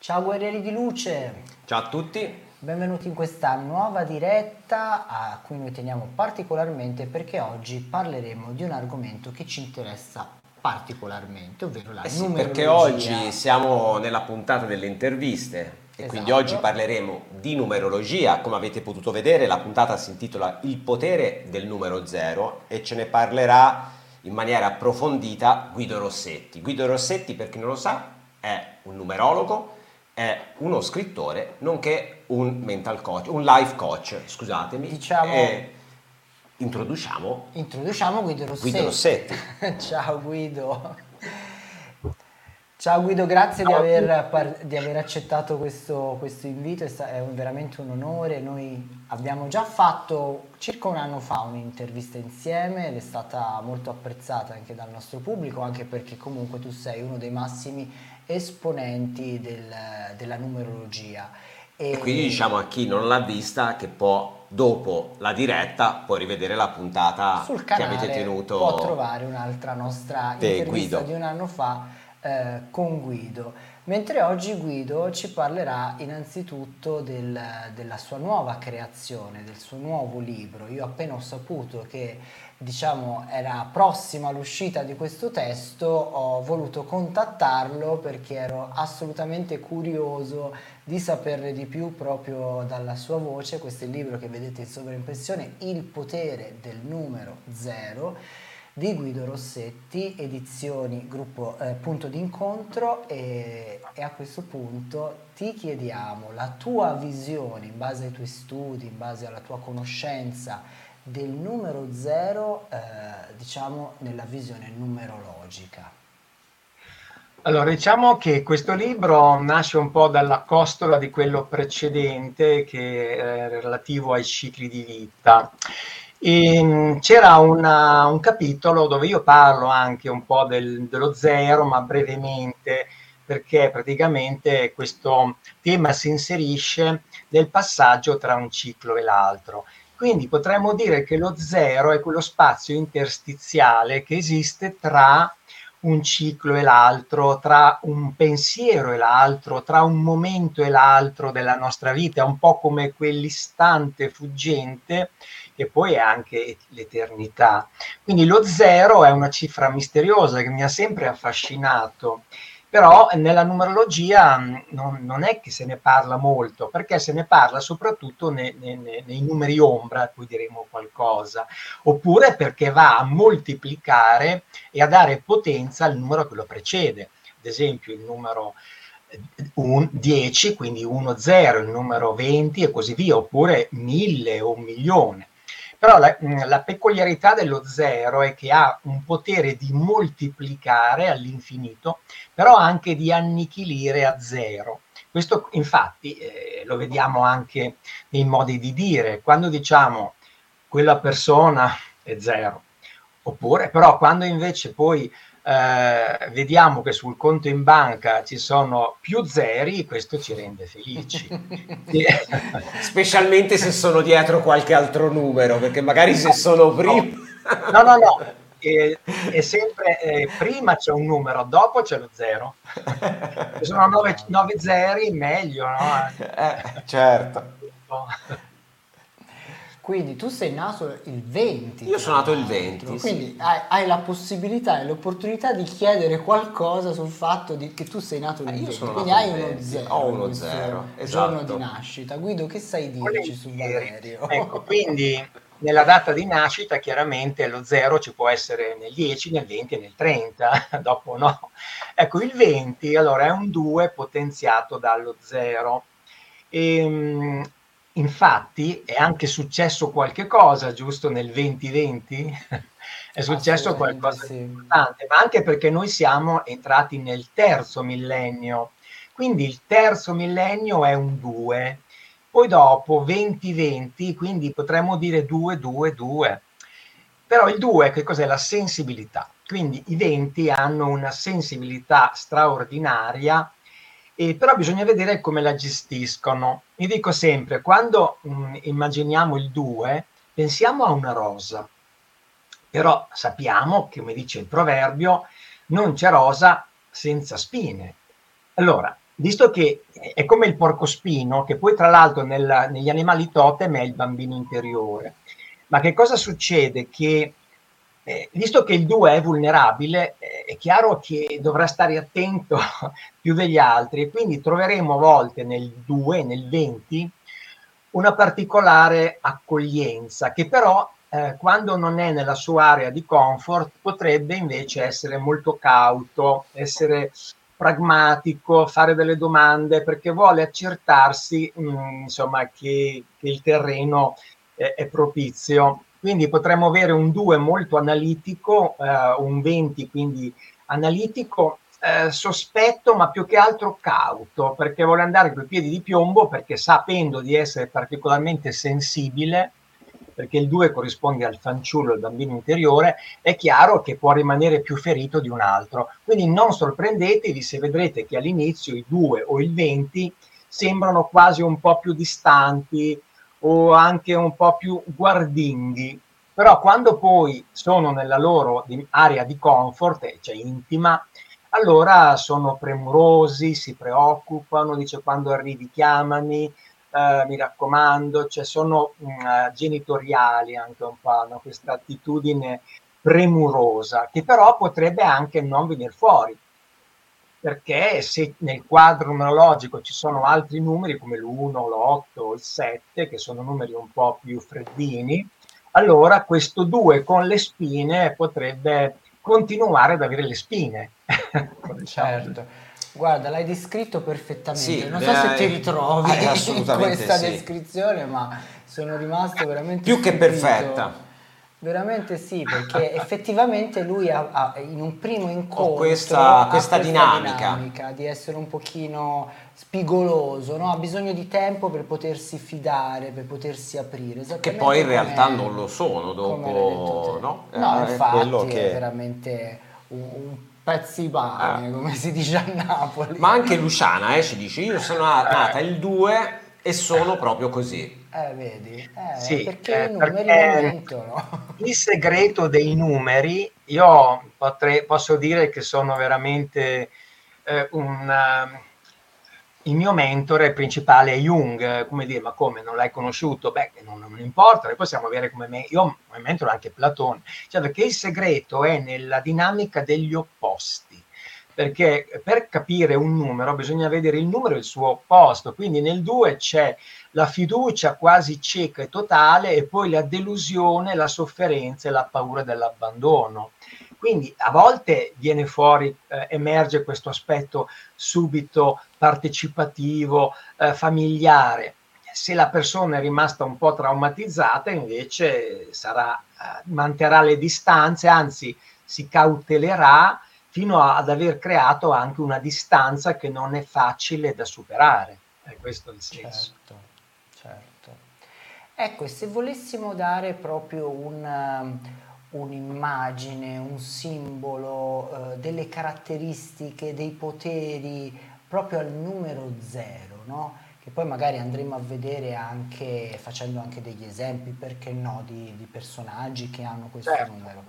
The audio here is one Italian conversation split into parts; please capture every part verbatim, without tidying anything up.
Ciao guerrieri di luce, Ciao a tutti. benvenuti in questa nuova diretta a cui noi teniamo particolarmente perché oggi parleremo di un argomento che ci interessa particolarmente, ovvero la Eh sì, perché oggi numerologia. siamo nella puntata delle interviste e quindi oggi Esatto. parleremo di numerologia. Come avete potuto vedere, la puntata si intitola Il potere del numero zero e ce ne parlerà in maniera approfondita Guido Rossetti. Guido Rossetti, per chi non lo sa, è un numerologo, è uno scrittore, nonché un mental coach, un life coach, scusatemi, Diciamo, e introduciamo introduciamo Guido Guido Rossetti. Rossetti. Ciao Guido. Ciao Guido, grazie di Ciao a aver, tutti. par- di aver accettato questo, questo invito, è, sta- è un- veramente un onore. Noi abbiamo già fatto circa un anno fa un'intervista insieme ed è stata molto apprezzata anche dal nostro pubblico, anche perché comunque tu sei uno dei massimi esponenti del- della numerologia. E quindi E diciamo a chi non l'ha vista che può, dopo la diretta, può rivedere la puntata sul che avete canale può tenuto trovare un'altra nostra te, intervista Guido. di un anno fa eh, con Guido. Mentre oggi Guido ci parlerà innanzitutto del- della sua nuova creazione, del suo nuovo libro. Io appena ho saputo che diciamo era prossima l'uscita di questo testo, ho voluto contattarlo perché ero assolutamente curioso di saperne di più proprio dalla sua voce. Questo è il libro che vedete in sovraimpressione, Il potere del numero zero di Guido Rossetti, edizioni gruppo eh, Punto d'incontro e, e a questo punto ti chiediamo la tua visione in base ai tuoi studi, in base alla tua conoscenza del numero zero, eh, diciamo nella visione numerologica. Allora, diciamo che questo libro nasce un po' dalla costola di quello precedente che è relativo ai cicli di vita. E, mh, c'era una- un capitolo dove io parlo anche un po' del- dello zero, ma brevemente, perché praticamente questo tema si inserisce nel passaggio tra un ciclo e l'altro. Quindi potremmo dire che lo zero è quello spazio interstiziale che esiste tra un ciclo e l'altro, tra un pensiero e l'altro, tra un momento e l'altro della nostra vita, un po' come quell'istante fuggente che poi è anche l'eternità. Quindi lo zero è una cifra misteriosa che mi ha sempre affascinato, però nella numerologia mh, non, non è che se ne parla molto, perché se ne parla soprattutto ne- ne- ne- nei numeri ombra, a cui diremo qualcosa, oppure perché va a moltiplicare e a dare potenza al numero che lo precede. Ad esempio il numero dieci, quindi uno zero, il numero venti e così via, oppure mille o un milione. Però la, la peculiarità dello zero è che ha un potere di moltiplicare all'infinito, però anche di annichilire a zero. Questo infatti eh, lo vediamo anche nei modi di dire. Quando diciamo quella persona è zero, oppure però quando invece poi eh, vediamo che sul conto in banca ci sono più zeri, questo ci rende felici. Sì. Specialmente se sono dietro qualche altro numero, perché magari se sono No, prima... no, no, no. Eh, è sempre eh, prima c'è un numero, dopo c'è lo zero. Se sono nove, Esatto. nove zeri, meglio, no? Eh, certo. Quindi tu sei nato il venti, Io tra sono nato il l'altro, venti, quindi sì. hai, hai la possibilità e l'opportunità di chiedere qualcosa sul fatto di- che tu sei nato Eh, il io venti, sono quindi nato il hai uno venti, ho zero in uno questo zero, giorno di esatto. nascita. Guido, che sai dirci su Volentieri. Ecco, Valerio? quindi nella data di nascita chiaramente lo zero ci può essere nel dieci, nel venti e nel trenta, dopo no. Ecco, il venti allora è un due potenziato dallo zero. Ehm, infatti è anche successo qualche cosa, giusto, nel venti venti? È successo Assolutamente qualcosa di sì. importante, ma anche perché noi siamo entrati nel terzo millennio. Quindi il terzo millennio è un due, poi dopo venti venti, quindi potremmo dire due due due. Però il due che cos'è? La sensibilità. Quindi i venti hanno una sensibilità straordinaria, e però bisogna vedere come la gestiscono. Io dico sempre, quando mh, immaginiamo il due, pensiamo a una rosa, però sappiamo, che, come dice il proverbio, non c'è rosa senza spine. Allora, visto che è come il porcospino, che poi tra l'altro nel, negli animali totem è il bambino interiore. Ma che cosa succede? Che eh, visto che il due è vulnerabile, eh, è chiaro che dovrà stare attento più degli altri, e quindi troveremo a volte nel due, nel venti, una particolare accoglienza, che però eh, quando non è nella sua area di comfort potrebbe invece essere molto cauto, essere pragmatico, fare delle domande, perché vuole accertarsi mh, insomma, che, che il terreno eh, è propizio. Quindi potremmo avere un due molto analitico, eh, un venti quindi analitico, eh, sospetto ma più che altro cauto, perché vuole andare coi piedi di piombo, perché sapendo di essere particolarmente sensibile, perché il due corrisponde al fanciullo, al bambino interiore, è chiaro che può rimanere più ferito di un altro. Quindi non sorprendetevi se vedrete che all'inizio i due o il venti sembrano quasi un po' più distanti o anche un po' più guardinghi, però quando poi sono nella loro area di comfort, cioè intima, allora sono premurosi, si preoccupano, dice quando arrivi chiamami, eh, mi raccomando, cioè sono mh, genitoriali anche un po', hanno questa attitudine premurosa, che però potrebbe anche non venire fuori, perché se nel quadro numerologico ci sono altri numeri come l'uno, l'otto, il sette, che sono numeri un po' più freddini, allora questo due con le spine potrebbe continuare ad avere le spine. Certo, guarda, l'hai descritto perfettamente. Sì, Non so se ti eh, ritrovi eh, in assolutamente questa sì. descrizione, ma sono rimasto veramente Più che stupito. perfetta. Veramente sì, perché effettivamente lui ha, ha- in un primo incontro questa- ha questa dinamica. dinamica di essere un pochino spigoloso, no? Ha bisogno di tempo per potersi fidare, per potersi aprire. Che Esattamente poi in come- realtà non lo sono come l'hai detto dopo, te. no? No, Eh, è quello infatti è che... veramente un, un pezzo di pane, Ah. come si dice a Napoli. Ma anche Luciana eh, ci dice, io sono nata il due e sono proprio così. Eh, vedi? Eh, Sì, perché eh, i numeri non perché mentono. il segreto dei numeri, io potrei, posso dire che sono veramente eh, un... eh, il mio mentore principale è Jung, eh, come dire, ma come, non l'hai conosciuto? Beh, non, non importa, noi possiamo avere come me, io come mentore anche Platone, cioè perché il segreto è nella dinamica degli opposti, perché per capire un numero bisogna vedere il numero e il suo opposto, quindi nel due c'è la fiducia quasi cieca e totale e poi la delusione, la sofferenza e la paura dell'abbandono. Quindi a volte viene fuori, eh, emerge questo aspetto subito partecipativo, eh, familiare. Se la persona è rimasta un po' traumatizzata, invece sarà, eh, manterrà le distanze, anzi si cautelerà fino a, ad aver creato anche una distanza che non è facile da superare. È questo il senso. Certo, certo. Ecco, e se volessimo dare proprio un, um, un'immagine, un simbolo, eh, delle caratteristiche, dei poteri proprio al numero zero, no? Che poi magari andremo a vedere anche facendo anche degli esempi, perché no, di, di personaggi che hanno questo Certo. numero.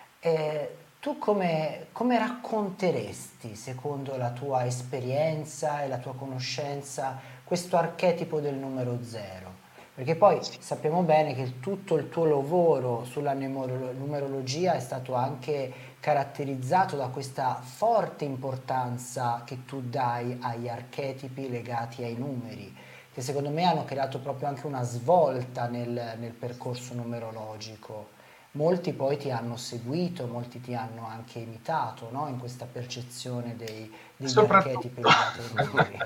Eh, tu come, come racconteresti, secondo la tua esperienza e la tua conoscenza, questo archetipo del numero zero? Perché poi sappiamo bene che il- tutto il tuo lavoro sulla numero- numerologia è stato anche caratterizzato da questa forte importanza che tu dai agli archetipi legati ai numeri, che secondo me hanno creato proprio anche una svolta nel, nel percorso numerologico. Molti poi ti hanno seguito, molti ti hanno anche imitato, no? In questa percezione dei, degli archetipi Soprattutto. legati ai numeri.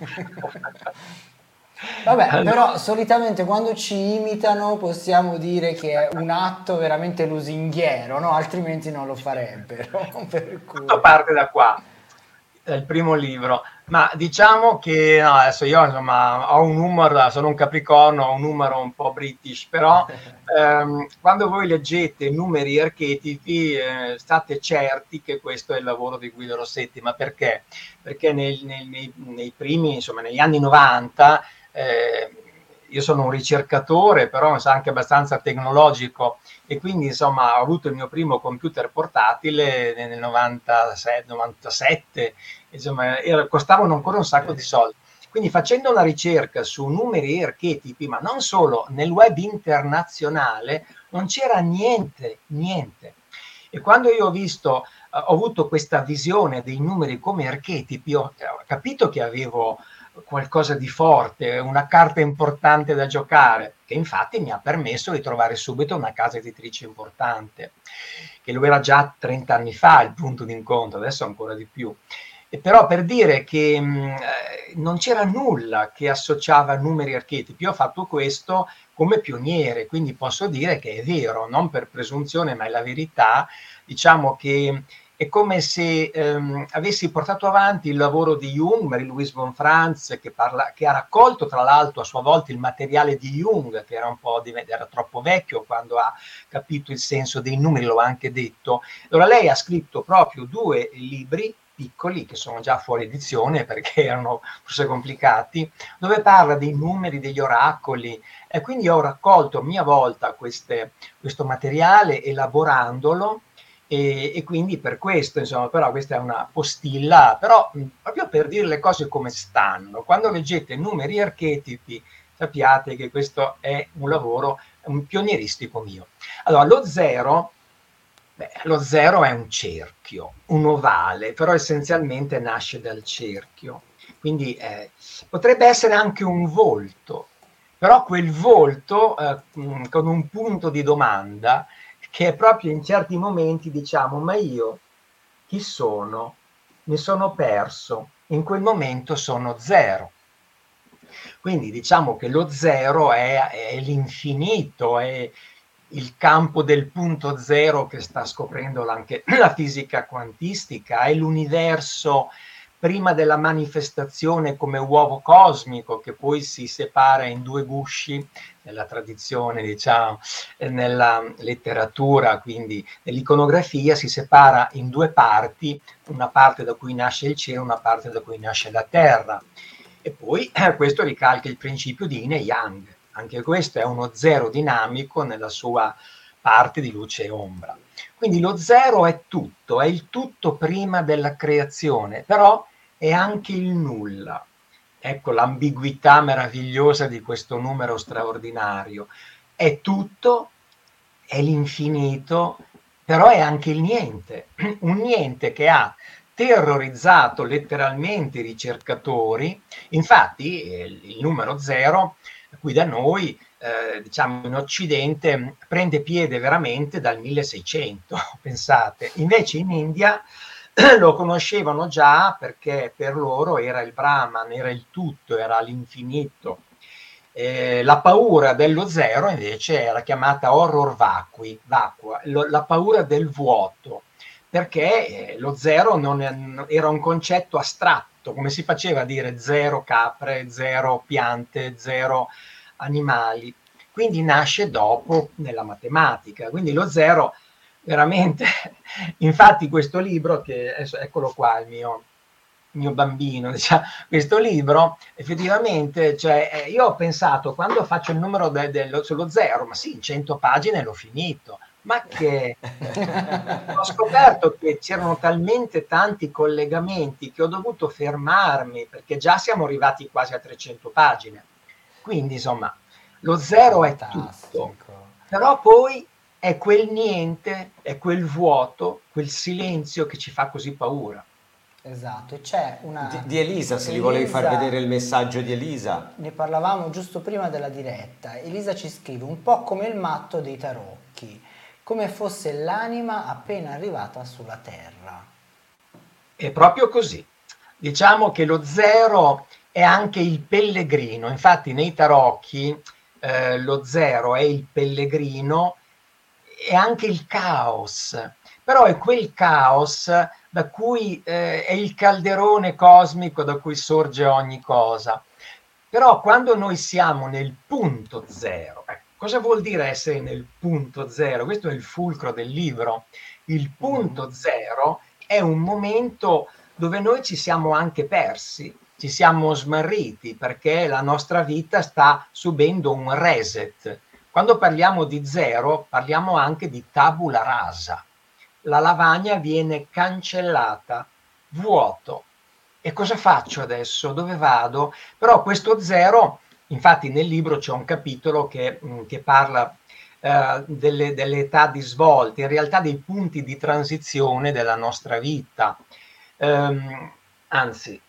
Vabbè, però solitamente quando ci imitano possiamo dire che è un atto veramente lusinghiero, no? Altrimenti non lo farebbero. Per cui... Tutto parte da qua, dal primo libro, ma diciamo che no, adesso io insomma ho un humor, sono un capricorno, ho un numero un po' british, però ehm, quando voi leggete numeri e archetipi eh, state certi che questo è il lavoro di Guido Rossetti, ma perché? Perché nel- nel- nei, nei primi, insomma negli anni novanta, eh, io sono un ricercatore, però so, anche abbastanza tecnologico, e quindi insomma ho avuto il mio primo computer portatile nel novantasei novantasette, insomma, era, costavano ancora un sacco di soldi. Quindi facendo una ricerca su numeri e archetipi, ma non solo, nel web internazionale non c'era niente, niente. E quando io ho visto, eh, ho avuto questa visione dei numeri come archetipi, ho, ho capito che avevo qualcosa di forte, una carta importante da giocare, che infatti mi ha permesso di trovare subito una casa editrice importante, che lo era già trenta anni fa il punto di incontro, adesso ancora di più. E però per dire che mh, non c'era nulla che associava numeri e archetipi, io ho fatto questo come pioniere, quindi posso dire che è vero, non per presunzione, ma è la verità. Diciamo che è come se ehm, avessi portato avanti il lavoro di Jung, Marie-Louise von Franz, che, parla, che ha raccolto tra l'altro a sua volta il materiale di Jung, che era un po' di, era troppo vecchio quando ha capito il senso dei numeri, l'ho anche detto. Allora lei ha scritto proprio due libri piccoli, che sono già fuori edizione perché erano forse complicati, dove parla dei numeri, degli oracoli, e quindi ho raccolto a mia volta queste, questo materiale elaborandolo. E, e quindi per questo, insomma, però questa è una postilla, però mh, proprio per dire le cose come stanno. Quando leggete numeri e archetipi, sappiate che questo è un lavoro un pionieristico mio. Allora, lo zero, beh, lo zero è un cerchio, un ovale, però essenzialmente nasce dal cerchio. Quindi eh, potrebbe essere anche un volto, però quel volto eh, mh, con un punto di domanda, che è proprio in certi momenti diciamo, ma io chi sono? Mi sono perso, in quel momento sono zero. Quindi diciamo che lo zero è, è l'infinito, è il campo del punto zero che sta scoprendo anche la fisica quantistica, è l'universo prima della manifestazione come uovo cosmico che poi si separa in due gusci nella tradizione, diciamo, nella letteratura, quindi nell'iconografia si separa in due parti, una parte da cui nasce il cielo, una parte da cui nasce la terra. E poi eh, questo ricalca il principio di Yin e Yang. Anche questo è uno zero dinamico nella sua parte di luce e ombra. Quindi lo zero è tutto, è il tutto prima della creazione, però è anche il nulla. Ecco l'ambiguità meravigliosa di questo numero straordinario. È tutto, è l'infinito, però è anche il niente. Un niente che ha terrorizzato letteralmente i ricercatori. Infatti eh, il numero zero, qui da noi, eh, diciamo in Occidente, prende piede veramente dal milleseicento, pensate. Invece in India lo conoscevano già perché per loro era il Brahman, era il tutto, era l'infinito. Eh, la paura dello zero invece era chiamata horror vacui, vacua, lo, la paura del vuoto, perché eh, lo zero non è, era un concetto astratto, come si faceva a dire zero capre, zero piante, zero animali. Quindi nasce dopo nella matematica, quindi lo zero veramente, infatti questo libro, che eccolo qua il mio, mio bambino, diciamo, questo libro effettivamente, cioè, io ho pensato quando faccio il numero de, de, sullo zero, ma sì, in cento pagine l'ho finito, ma che ho scoperto che c'erano talmente tanti collegamenti che ho dovuto fermarmi perché già siamo arrivati quasi a trecento pagine. Quindi insomma lo zero è tutto, però poi è quel niente, è quel vuoto, quel silenzio che ci fa così paura. Esatto, e c'è una... Di, di Elisa, se Elisa, gli volevi far vedere il messaggio di Elisa. Ne parlavamo giusto prima della diretta. Elisa ci scrive un po' come il matto dei tarocchi, come fosse l'anima appena arrivata sulla terra. È proprio così. Diciamo che lo zero è anche il pellegrino, infatti nei tarocchi eh, lo zero è il pellegrino, è anche il caos, però è quel caos da cui eh, è il calderone cosmico da cui sorge ogni cosa. Però quando noi siamo nel punto zero, eh, cosa vuol dire essere nel punto zero? Questo è il fulcro del libro. Il punto zero è un momento dove noi ci siamo anche persi, ci siamo smarriti perché la nostra vita sta subendo un reset. Quando parliamo di zero, parliamo anche di tabula rasa. La lavagna viene cancellata, vuoto. e cosa faccio adesso? Dove vado? Però questo zero, infatti nel libro c'è un capitolo che, mh, che parla eh, delle, delle età di svolta, in realtà dei punti di transizione della nostra vita. Ehm, Anzi,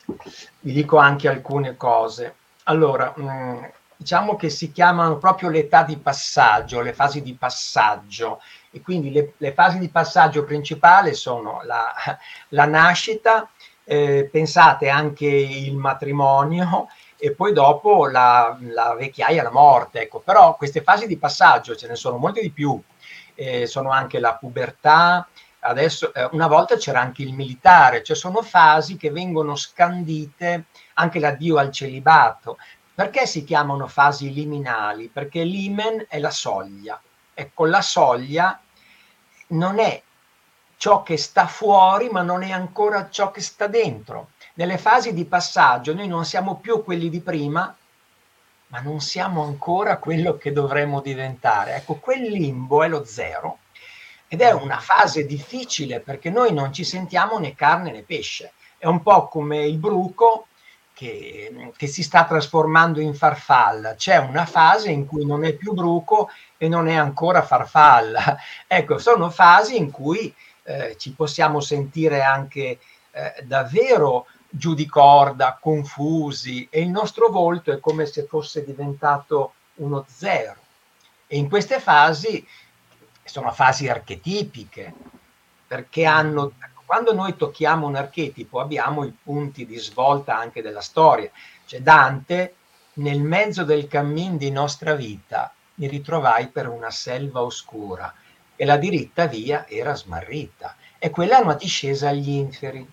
vi dico anche alcune cose. Allora, mh, diciamo che si chiamano proprio le età di passaggio, le fasi di passaggio, e quindi le, le fasi di passaggio principali sono la, la nascita, eh, pensate anche il matrimonio e poi dopo la, la vecchiaia, la morte, ecco. Però queste fasi di passaggio ce ne sono molte di più, eh, sono anche la pubertà, adesso eh, una volta c'era anche il militare, cioè sono fasi che vengono scandite, anche l'addio al celibato. Perché si chiamano fasi liminali? Perché limen è la soglia. Ecco, la soglia non è ciò che sta fuori, ma non è ancora ciò che sta dentro. Nelle fasi di passaggio noi non siamo più quelli di prima, ma non siamo ancora quello che dovremmo diventare. Ecco, quel limbo è lo zero ed è una fase difficile perché noi non ci sentiamo né carne né pesce. È un po' come il bruco che, che si sta trasformando in farfalla. C'è una fase in cui non è più bruco e non è ancora farfalla. Ecco, sono fasi in cui eh, ci possiamo sentire anche eh, davvero giù di corda, confusi, e il nostro volto è come se fosse diventato uno zero. E in queste fasi sono fasi archetipiche, perché hanno, quando noi tocchiamo un archetipo abbiamo i punti di svolta anche della storia. Cioè Dante, nel mezzo del cammin di nostra vita, mi ritrovai per una selva oscura e la diritta via era smarrita, e quella è una discesa agli inferi.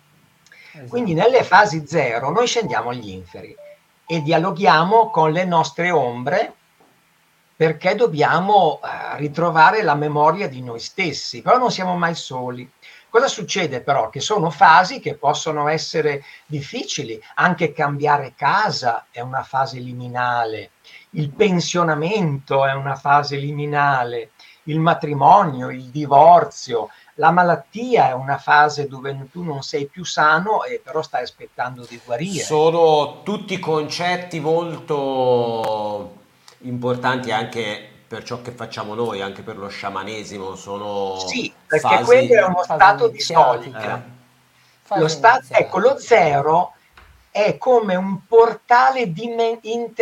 Quindi Esatto. nelle fasi zero noi scendiamo agli inferi e dialoghiamo con le nostre ombre perché dobbiamo eh, ritrovare la memoria di noi stessi, però non siamo mai soli. Cosa succede però? Che sono fasi che possono essere difficili, anche cambiare casa è una fase liminale, il pensionamento è una fase liminale, il matrimonio, il divorzio, la malattia è una fase dove tu non sei più sano e però stai aspettando di guarire. Sono tutti concetti molto importanti anche per ciò che facciamo noi, anche per lo sciamanesimo, sono Sì, perché quello è fasi... uno Fasi stato di eh, soglia. iniziatiche. Lo Fasi sta- ecco, lo iniziatiche. zero è come un portale dimen-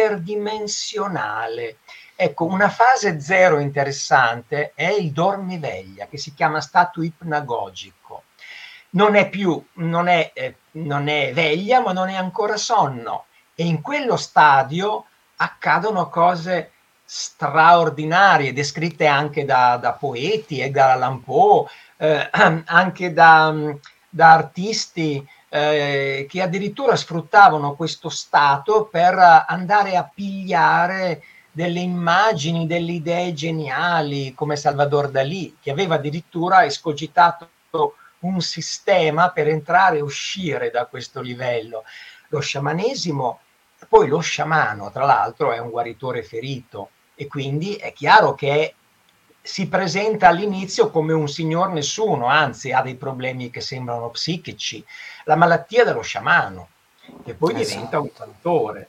interdimensionale. Ecco, una fase zero interessante è il dormiveglia, che si chiama stato ipnagogico. Non è più, non è, eh, non è veglia, ma non è ancora sonno. E in quello stadio accadono cose straordinarie, descritte anche da, da poeti, Edgar Allan Poe, eh, anche da, da artisti eh, che addirittura sfruttavano questo stato per andare a pigliare delle immagini, delle idee geniali, come Salvador Dalì, che aveva addirittura escogitato un sistema per entrare e uscire da questo livello. Lo sciamanesimo, poi lo sciamano, tra l'altro, è un guaritore ferito e quindi è chiaro che si presenta all'inizio come un signor nessuno, anzi ha dei problemi che sembrano psichici, la malattia dello sciamano, che poi diventa un Esatto. guaritore.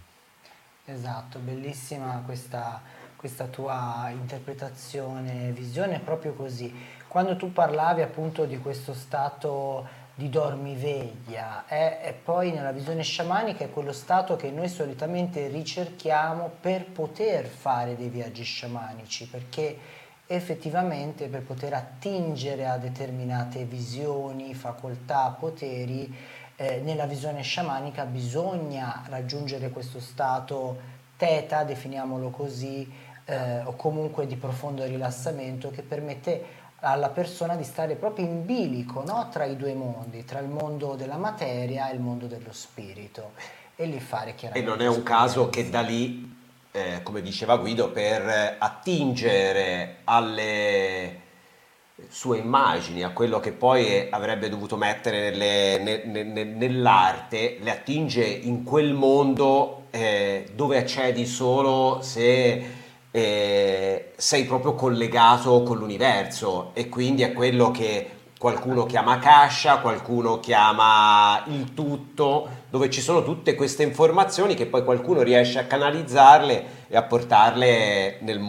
Esatto, bellissima questa, questa tua interpretazione, visione, è proprio così. Quando tu parlavi appunto di questo stato di dormiveglia, è, è poi nella visione sciamanica è quello stato che noi solitamente ricerchiamo per poter fare dei viaggi sciamanici, perché effettivamente per poter attingere a determinate visioni, facoltà, poteri, eh, nella visione sciamanica bisogna raggiungere questo stato teta, definiamolo così, eh, o comunque di profondo rilassamento che permette alla persona di stare proprio in bilico, no? Tra i due mondi, tra il mondo della materia e il mondo dello spirito, e lì fare E non è chiaramente un caso che da esperienze. lì, eh, come diceva Guido, per attingere alle sue immagini, a quello che poi avrebbe dovuto mettere nelle- ne- ne- ne- nell'arte, le attinge in quel mondo eh, dove accedi solo se eh, sei proprio collegato con l'universo, e quindi è quello che qualcuno chiama Akasha, qualcuno chiama il tutto, dove ci sono tutte queste informazioni che poi qualcuno riesce a canalizzarle e a portarle nel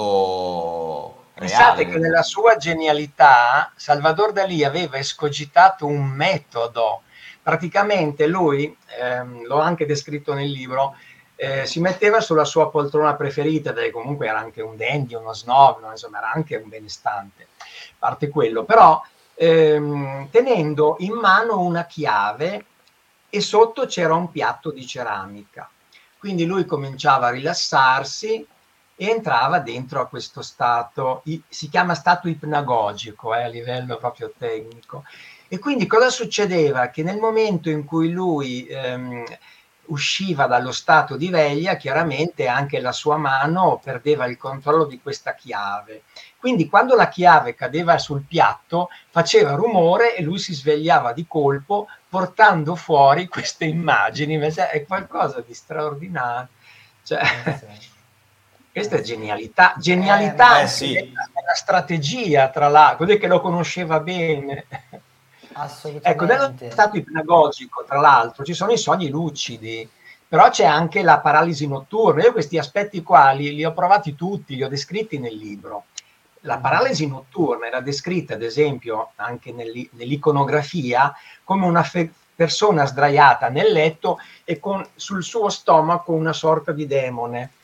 mondo Pensate reale. che nella sua genialità Salvador Dalì aveva escogitato un metodo. Praticamente lui, ehm, l'ho anche descritto nel libro, eh, si metteva sulla sua poltrona preferita, dove comunque era anche un dandy, uno snob, no? Insomma era anche un benestante, a parte quello, però ehm, tenendo in mano una chiave e sotto c'era un piatto di ceramica. Quindi lui cominciava a rilassarsi e entrava dentro a questo stato, si chiama stato ipnagogico eh, a livello proprio tecnico. E quindi cosa succedeva? Che nel momento in cui lui ehm, usciva dallo stato di veglia, chiaramente anche la sua mano perdeva il controllo di questa chiave. Quindi quando la chiave cadeva sul piatto faceva rumore e lui si svegliava di colpo portando fuori queste immagini. È qualcosa di straordinario. Cioè, Eh sì. questa Eh è sì. genialità, Eh, genialità ma Eh anche sì, nella, nella strategia, tra l'altro, così che lo conosceva bene. Ecco, nello assolutamente. stato ipnagogico, tra l'altro, ci sono i sogni lucidi, però c'è anche la paralisi notturna. Io questi aspetti qua li, li ho provati tutti, li ho descritti nel libro. La Mhm. paralisi notturna era descritta, ad esempio, anche nell'i- nell'iconografia, come una fe- persona sdraiata nel letto e con sul suo stomaco una sorta di demone.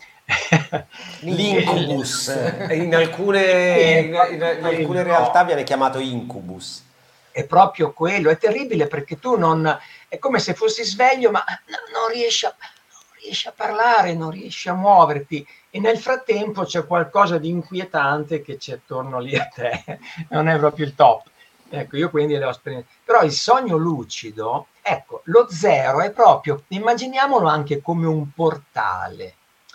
l'incubus, in Sì, alcune, è in, proprio in- in alcune realtà quello. viene chiamato incubus. È proprio quello, è terribile perché tu non, è come se fossi sveglio, ma no- non riesci a, non riesci a parlare, non riesci a muoverti, e nel frattempo c'è qualcosa di inquietante che c'è attorno lì a te, non è proprio il top. Ecco, io quindi le ho sperimentate. Però il sogno lucido, ecco, lo zero è proprio, immaginiamolo anche come un portale.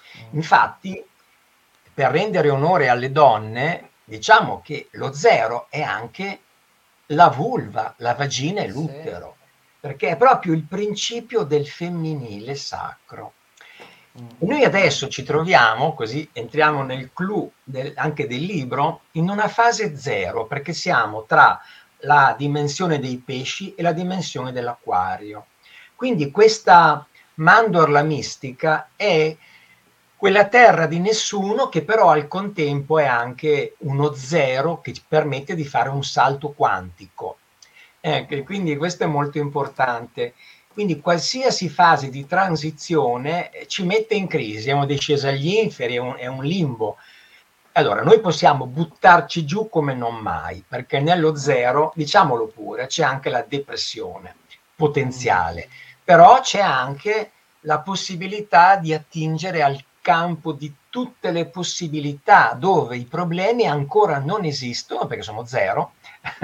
Infatti, per rendere onore alle donne, diciamo che lo zero è anche la vulva, la vagina e Sì. l'utero, perché è proprio il principio del femminile sacro. Mm, E mm, noi mm. adesso ci troviamo, così entriamo nel clou del, anche del libro, in una fase zero, perché siamo tra la dimensione dei pesci e la dimensione dell'acquario. Quindi questa mandorla mistica è quella terra di nessuno che però al contempo è anche uno zero che ci permette di fare un salto quantico. Ecco, e quindi questo è molto importante. Quindi qualsiasi fase di transizione eh, ci mette in crisi, siamo discesi agli inferi, è un, è un limbo. Allora, noi possiamo buttarci giù come non mai, perché nello zero, diciamolo pure, c'è anche la depressione Mm. potenziale, però c'è anche la possibilità di attingere al campo di tutte le possibilità dove i problemi ancora non esistono, perché sono zero,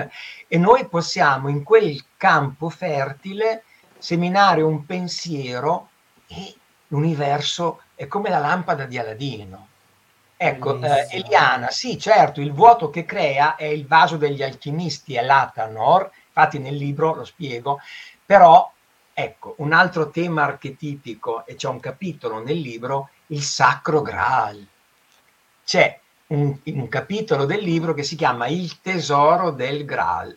e noi possiamo in quel campo fertile seminare un pensiero e l'universo è come la lampada di Aladino. Ecco, eh, Bellissimo. Eliana, sì, certo, il vuoto che crea è il vaso degli alchimisti, è l'Atanor, infatti nel libro lo spiego, però ecco, un altro tema archetipico, e c'è un capitolo nel libro, il Sacro Graal. C'è un, un capitolo del libro che si chiama Il tesoro del Graal.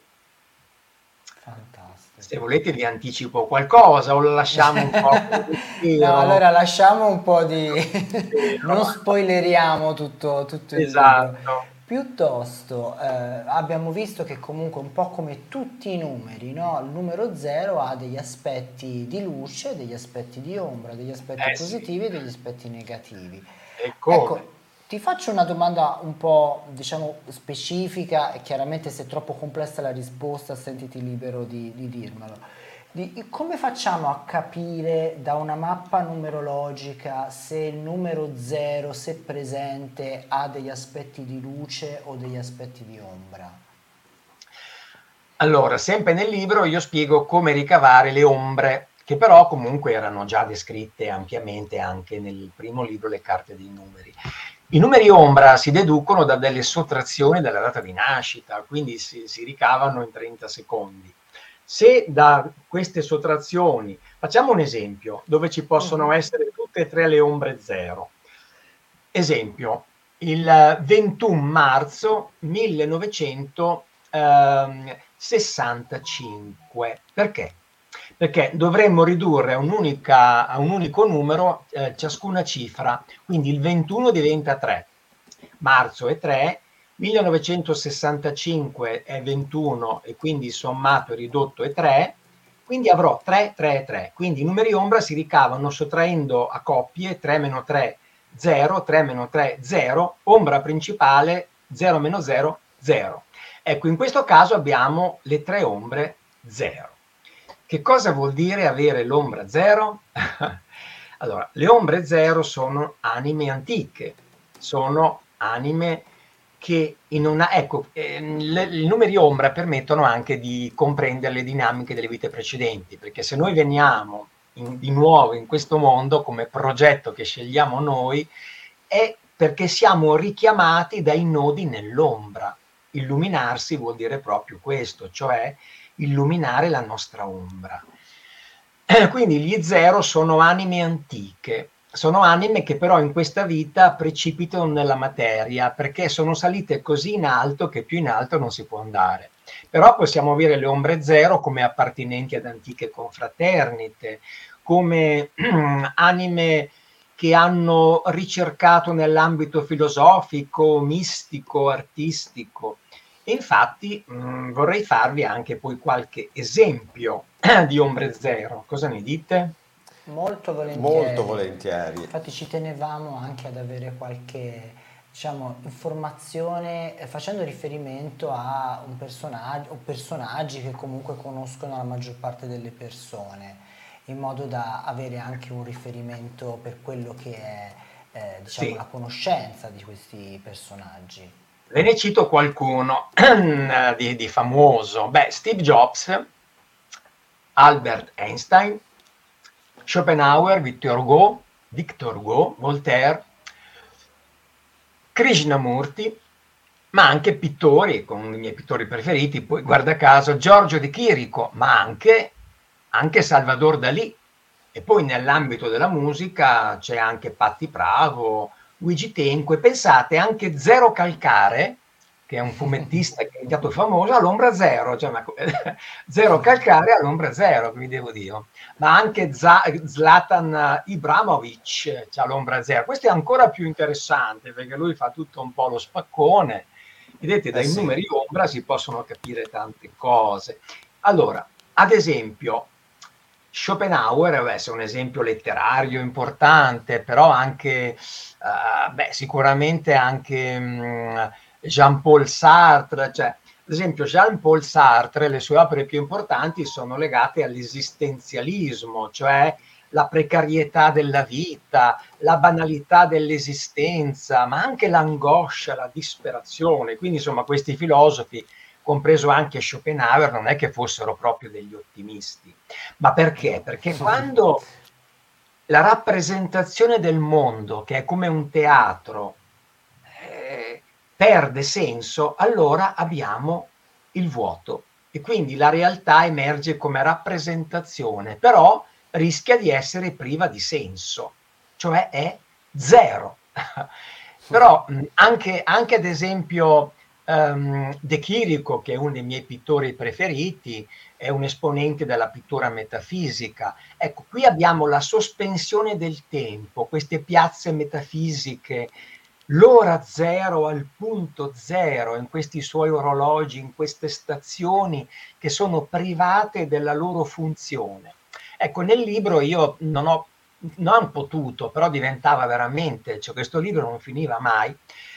Se Fantastico. volete vi anticipo qualcosa o lo lasciamo un po' come No, mistero. allora lasciamo un po' di... Mistero. non spoileriamo tutto, tutto il libro. Esatto. Piuttosto eh, abbiamo visto che comunque un po' come tutti i numeri, no? Il numero zero ha degli aspetti di luce, degli aspetti di ombra, degli aspetti Eh sì, positivi e degli aspetti negativi. e come? Ecco, ti faccio una domanda un po', diciamo, specifica e chiaramente se è troppo complessa la risposta sentiti libero di, di dirmelo. Di, come facciamo a capire da una mappa numerologica se il numero zero, se presente, ha degli aspetti di luce o degli aspetti di ombra? Allora, sempre nel libro io spiego come ricavare le ombre, che però comunque erano già descritte ampiamente anche nel primo libro, Le carte dei numeri. I numeri ombra si deducono da delle sottrazioni dalla data di nascita, quindi si, si ricavano in trenta secondi. Se da queste sottrazioni, facciamo un esempio, dove ci possono Mhm. essere tutte e tre le ombre zero. Esempio, il ventuno marzo millenovecentosessantacinque sessantacinque. Perché? Perché dovremmo ridurre a, un'unica, a un unico numero eh, ciascuna cifra, quindi il ventuno diventa tre, marzo è tre, millenovecentosessantacinque è ventuno e quindi sommato e ridotto è tre, quindi avrò tre, tre e tre, quindi i numeri ombra si ricavano sottraendo a coppie tre meno tre, zero, tre meno tre, zero, ombra principale zero meno zero, zero. Ecco, in questo caso abbiamo le tre ombre zero. Che cosa vuol dire avere l'ombra zero? Allora, le ombre zero sono anime antiche, sono anime che in una... Ecco, eh, le, i numeri ombra permettono anche di comprendere le dinamiche delle vite precedenti, perché se noi veniamo in, di nuovo in questo mondo come progetto che scegliamo noi, è perché siamo richiamati dai nodi nell'ombra. Illuminarsi vuol dire proprio questo, cioè illuminare la nostra ombra. Quindi gli zero sono anime antiche, sono anime che però in questa vita precipitano nella materia perché sono salite così in alto che più in alto non si può andare. Però possiamo avere le ombre zero come appartenenti ad antiche confraternite, come anime che hanno ricercato nell'ambito filosofico, mistico, artistico. E infatti mh, vorrei farvi anche poi qualche esempio di ombre zero. Cosa ne dite? Molto volentieri. Molto volentieri. Infatti ci tenevamo anche ad avere qualche, diciamo, informazione eh, facendo riferimento a un personaggio o personaggi che comunque conoscono la maggior parte delle persone, in modo da avere anche un riferimento per quello che è eh, diciamo, Sì. la conoscenza di questi personaggi. Ve ne cito qualcuno di, di famoso. Beh, Steve Jobs, Albert Einstein, Schopenhauer, Victor Hugo, Victor Hugo, Voltaire, Krishnamurti, ma anche pittori, con i miei pittori preferiti, poi guarda caso Giorgio De Chirico, ma anche, anche Salvador Dalì. E poi nell'ambito della musica c'è anche Patti Bravo, Luigi Tenco, e pensate anche Zero Calcare, che è un fumettista che è diventato famoso, all'ombra zero, cioè una, Zero Calcare all'ombra zero, vi devo dire. Ma anche Zlatan Ibrahimovic c'ha l'ombra zero. Questo è ancora più interessante perché lui fa tutto un po' lo spaccone. Vedete, dai eh sì. numeri ombra si possono capire tante cose. Allora, ad esempio, Schopenhauer deve essere un esempio letterario importante, però anche, uh, beh, sicuramente anche um, Jean-Paul Sartre, cioè, ad esempio Jean-Paul Sartre, le sue opere più importanti sono legate all'esistenzialismo, cioè la precarietà della vita, la banalità dell'esistenza, ma anche l'angoscia, la disperazione. Quindi, insomma, questi filosofi, compreso anche Schopenhauer, non è che fossero proprio degli ottimisti. Ma perché? Perché quando la rappresentazione del mondo, che è come un teatro, eh, perde senso, allora abbiamo il vuoto. E quindi la realtà emerge come rappresentazione, però rischia di essere priva di senso, cioè è zero. Però anche, anche ad esempio um, De Chirico, che è uno dei miei pittori preferiti, è un esponente della pittura metafisica. Ecco, qui abbiamo la sospensione del tempo, queste piazze metafisiche, l'ora zero al punto zero, in questi suoi orologi, in queste stazioni che sono private della loro funzione. Ecco, nel libro io non ho, non ho potuto, però diventava veramente, cioè questo libro non finiva mai.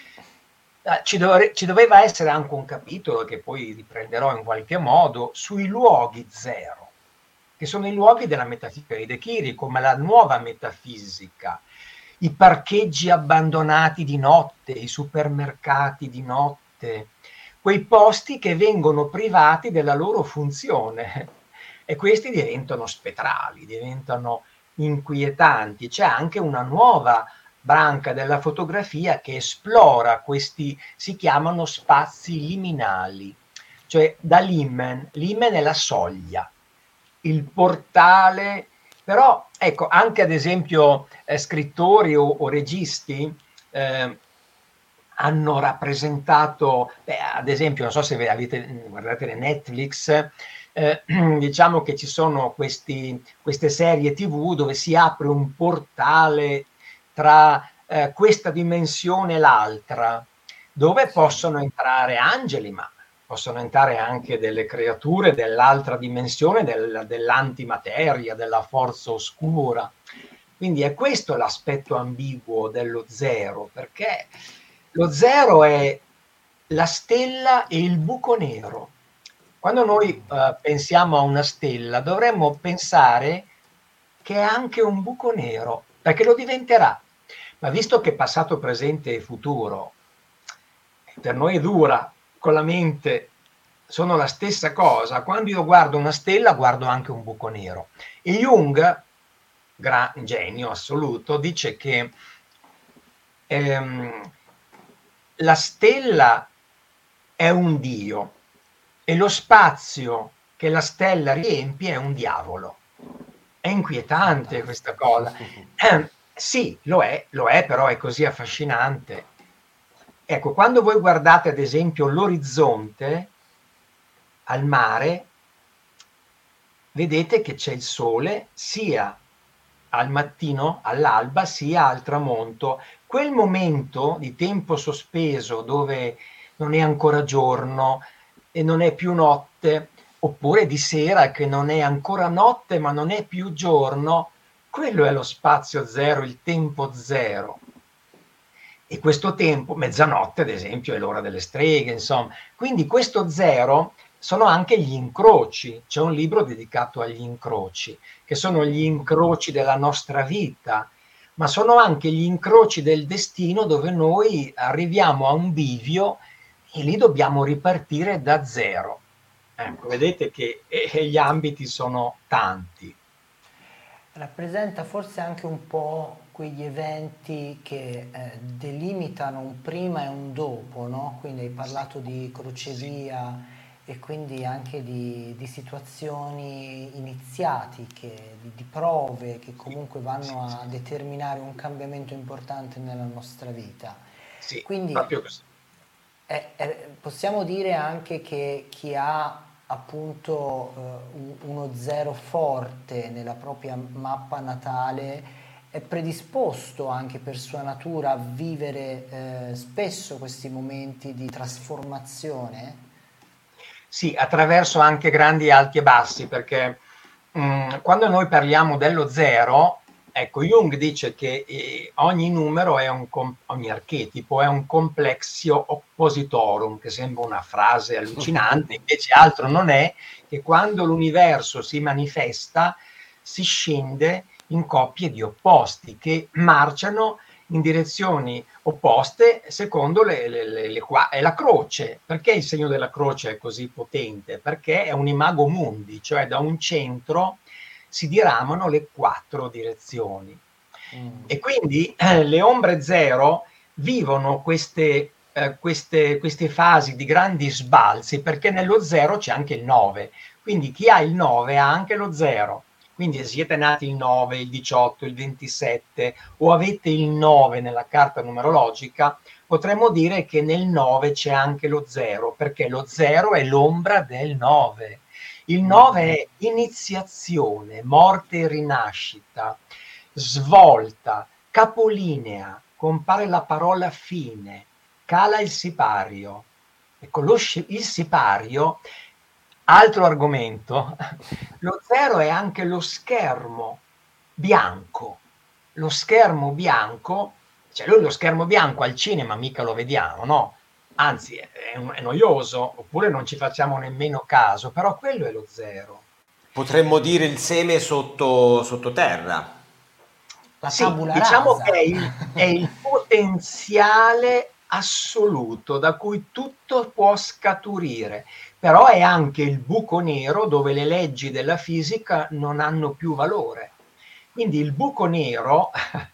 Ci, dove, ci doveva essere anche un capitolo che poi riprenderò in qualche modo sui luoghi zero, che sono i luoghi della metafisica di De Chirico, come la nuova metafisica, i parcheggi abbandonati di notte, i supermercati di notte, quei posti che vengono privati della loro funzione e questi diventano spettrali, diventano inquietanti. C'è anche una nuova branca della fotografia che esplora questi, si chiamano spazi liminali, cioè da limen, limen è la soglia, il portale, però ecco anche ad esempio eh, scrittori o, o registi eh, hanno rappresentato, beh, ad esempio, non so se avete, guardate Netflix, eh, diciamo che ci sono questi, queste serie tivù dove si apre un portale tra eh, questa dimensione e l'altra, dove Sì. possono entrare angeli, ma possono entrare anche delle creature dell'altra dimensione, del, dell'antimateria, della forza oscura. Quindi è questo l'aspetto ambiguo dello zero, perché lo zero è la stella e il buco nero. Quando noi eh, pensiamo a una stella, dovremmo pensare che è anche un buco nero, perché lo diventerà. Ma visto che passato, presente e futuro per noi è dura, con la mente sono la stessa cosa, quando io guardo una stella guardo anche un buco nero. E Jung, gran genio assoluto, dice che ehm, la stella è un dio e lo spazio che la stella riempie è un diavolo. È inquietante questa cosa. Fantastico. Eh, sì, lo è, lo è, però è così affascinante. Ecco, quando voi guardate ad esempio l'orizzonte al mare, vedete che c'è il sole sia al mattino, all'alba, sia al tramonto. Quel momento di tempo sospeso dove non è ancora giorno e non è più notte, oppure di sera che non è ancora notte ma non è più giorno, quello è lo spazio zero, il tempo zero. E questo tempo, mezzanotte ad esempio, è l'ora delle streghe, insomma. Quindi questo zero sono anche gli incroci. C'è un libro dedicato agli incroci, che sono gli incroci della nostra vita, ma sono anche gli incroci del destino dove noi arriviamo a un bivio e lì dobbiamo ripartire da zero. Ecco, vedete che eh, gli ambiti sono tanti. Rappresenta forse anche un po' quegli eventi che eh, delimitano un prima e un dopo, no? Quindi hai Sì, parlato di sì, crocevia e quindi anche di, di situazioni iniziatiche, di, di prove che sì, comunque sì, vanno sì, a determinare un cambiamento importante nella nostra vita. sì, Quindi proprio così. eh, eh, possiamo dire anche che chi ha appunto eh, un- uno zero forte nella propria mappa natale è predisposto anche per sua natura a vivere eh, spesso questi momenti di trasformazione. Sì, attraverso anche grandi alti e bassi, perché mh, quando noi parliamo dello zero, ecco, Jung dice che eh, ogni numero è un, com- ogni archetipo è un complexio oppositorum, che sembra una frase allucinante, invece altro non è che quando l'universo si manifesta si scende in coppie di opposti che marciano in direzioni opposte secondo le, le, le, le qua- è la croce. Perché il segno della croce è così potente? Perché è un imago mundi, cioè da un centro si diramano le quattro direzioni. Mm. E quindi eh, le ombre zero vivono queste, eh, queste, queste fasi di grandi sbalzi perché nello zero c'è anche il nove. Quindi chi ha il nove ha anche lo zero. Quindi se siete nati il nove, il diciotto, il ventisette o avete il nove nella carta numerologica, potremmo dire che nel nove c'è anche lo zero, perché lo zero è l'ombra del nove. Il nove Mm. è iniziazione, morte e rinascita, svolta, capolinea, compare la parola fine, cala il sipario. Ecco, lo, il sipario, altro argomento, lo zero è anche lo schermo bianco. Lo schermo bianco, cioè noi lo schermo bianco al cinema mica lo vediamo, no? Anzi, è, è noioso, oppure non ci facciamo nemmeno caso, però quello è lo zero. Potremmo dire il seme sotto, sottoterra. La Sì, tabula diciamo che rasa. è il, è il potenziale assoluto da cui tutto può scaturire, però è anche il buco nero dove le leggi della fisica non hanno più valore. Quindi il buco nero,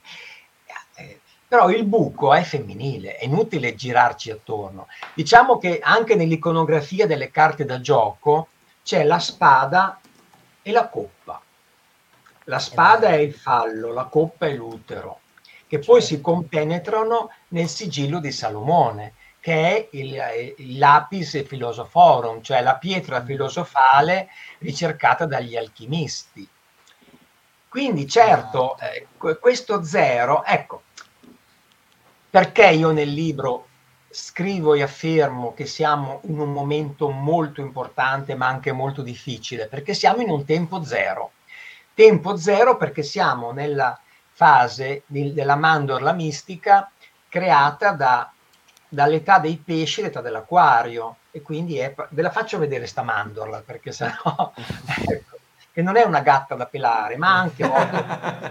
eh, però il buco è femminile, è inutile girarci attorno. Diciamo che anche nell'iconografia delle carte da gioco c'è la spada e la coppa. La È spada è vero. il fallo, la coppa è l'utero. che poi Certo. si compenetrano nel sigillo di Salomone, che è il, il lapis philosophorum, cioè la pietra Mm. filosofale ricercata dagli alchimisti. Quindi certo, Esatto. eh, questo zero, ecco, perché io nel libro scrivo e affermo che siamo in un momento molto importante ma anche molto difficile? Perché siamo in un tempo zero. Tempo zero perché siamo nella fase di, della mandorla mistica creata da, dall'età dei pesci, l'età dell'acquario, e quindi è, ve la faccio vedere sta mandorla perché sennò ecco, che non è una gatta da pelare, ma anche occhio.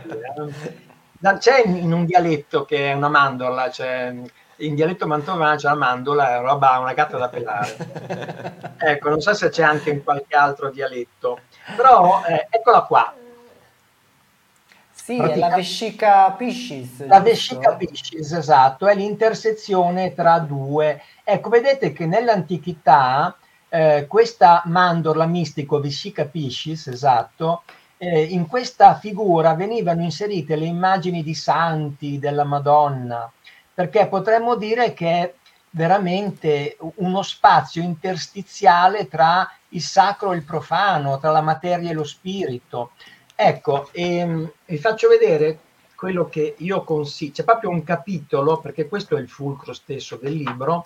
C'è in un dialetto che è una mandorla, cioè in dialetto mantovano c'è la mandola, è roba, una gatta da pelare. Ecco, non so se c'è anche in qualche altro dialetto, però eh, eccola qua. Sì, è la Praticamente vescica Piscis, la vescica giusto? Piscis, esatto, è l'intersezione tra due. Ecco, vedete che nell'antichità eh, questa mandorla mistico, vescica Piscis, esatto, eh, in questa figura venivano inserite le immagini di santi, della Madonna, perché potremmo dire che è veramente uno spazio interstiziale tra il sacro e il profano, tra la materia e lo spirito. Ecco, ehm, vi faccio vedere quello che io consiglio. C'è proprio un capitolo, perché questo è il fulcro stesso del libro.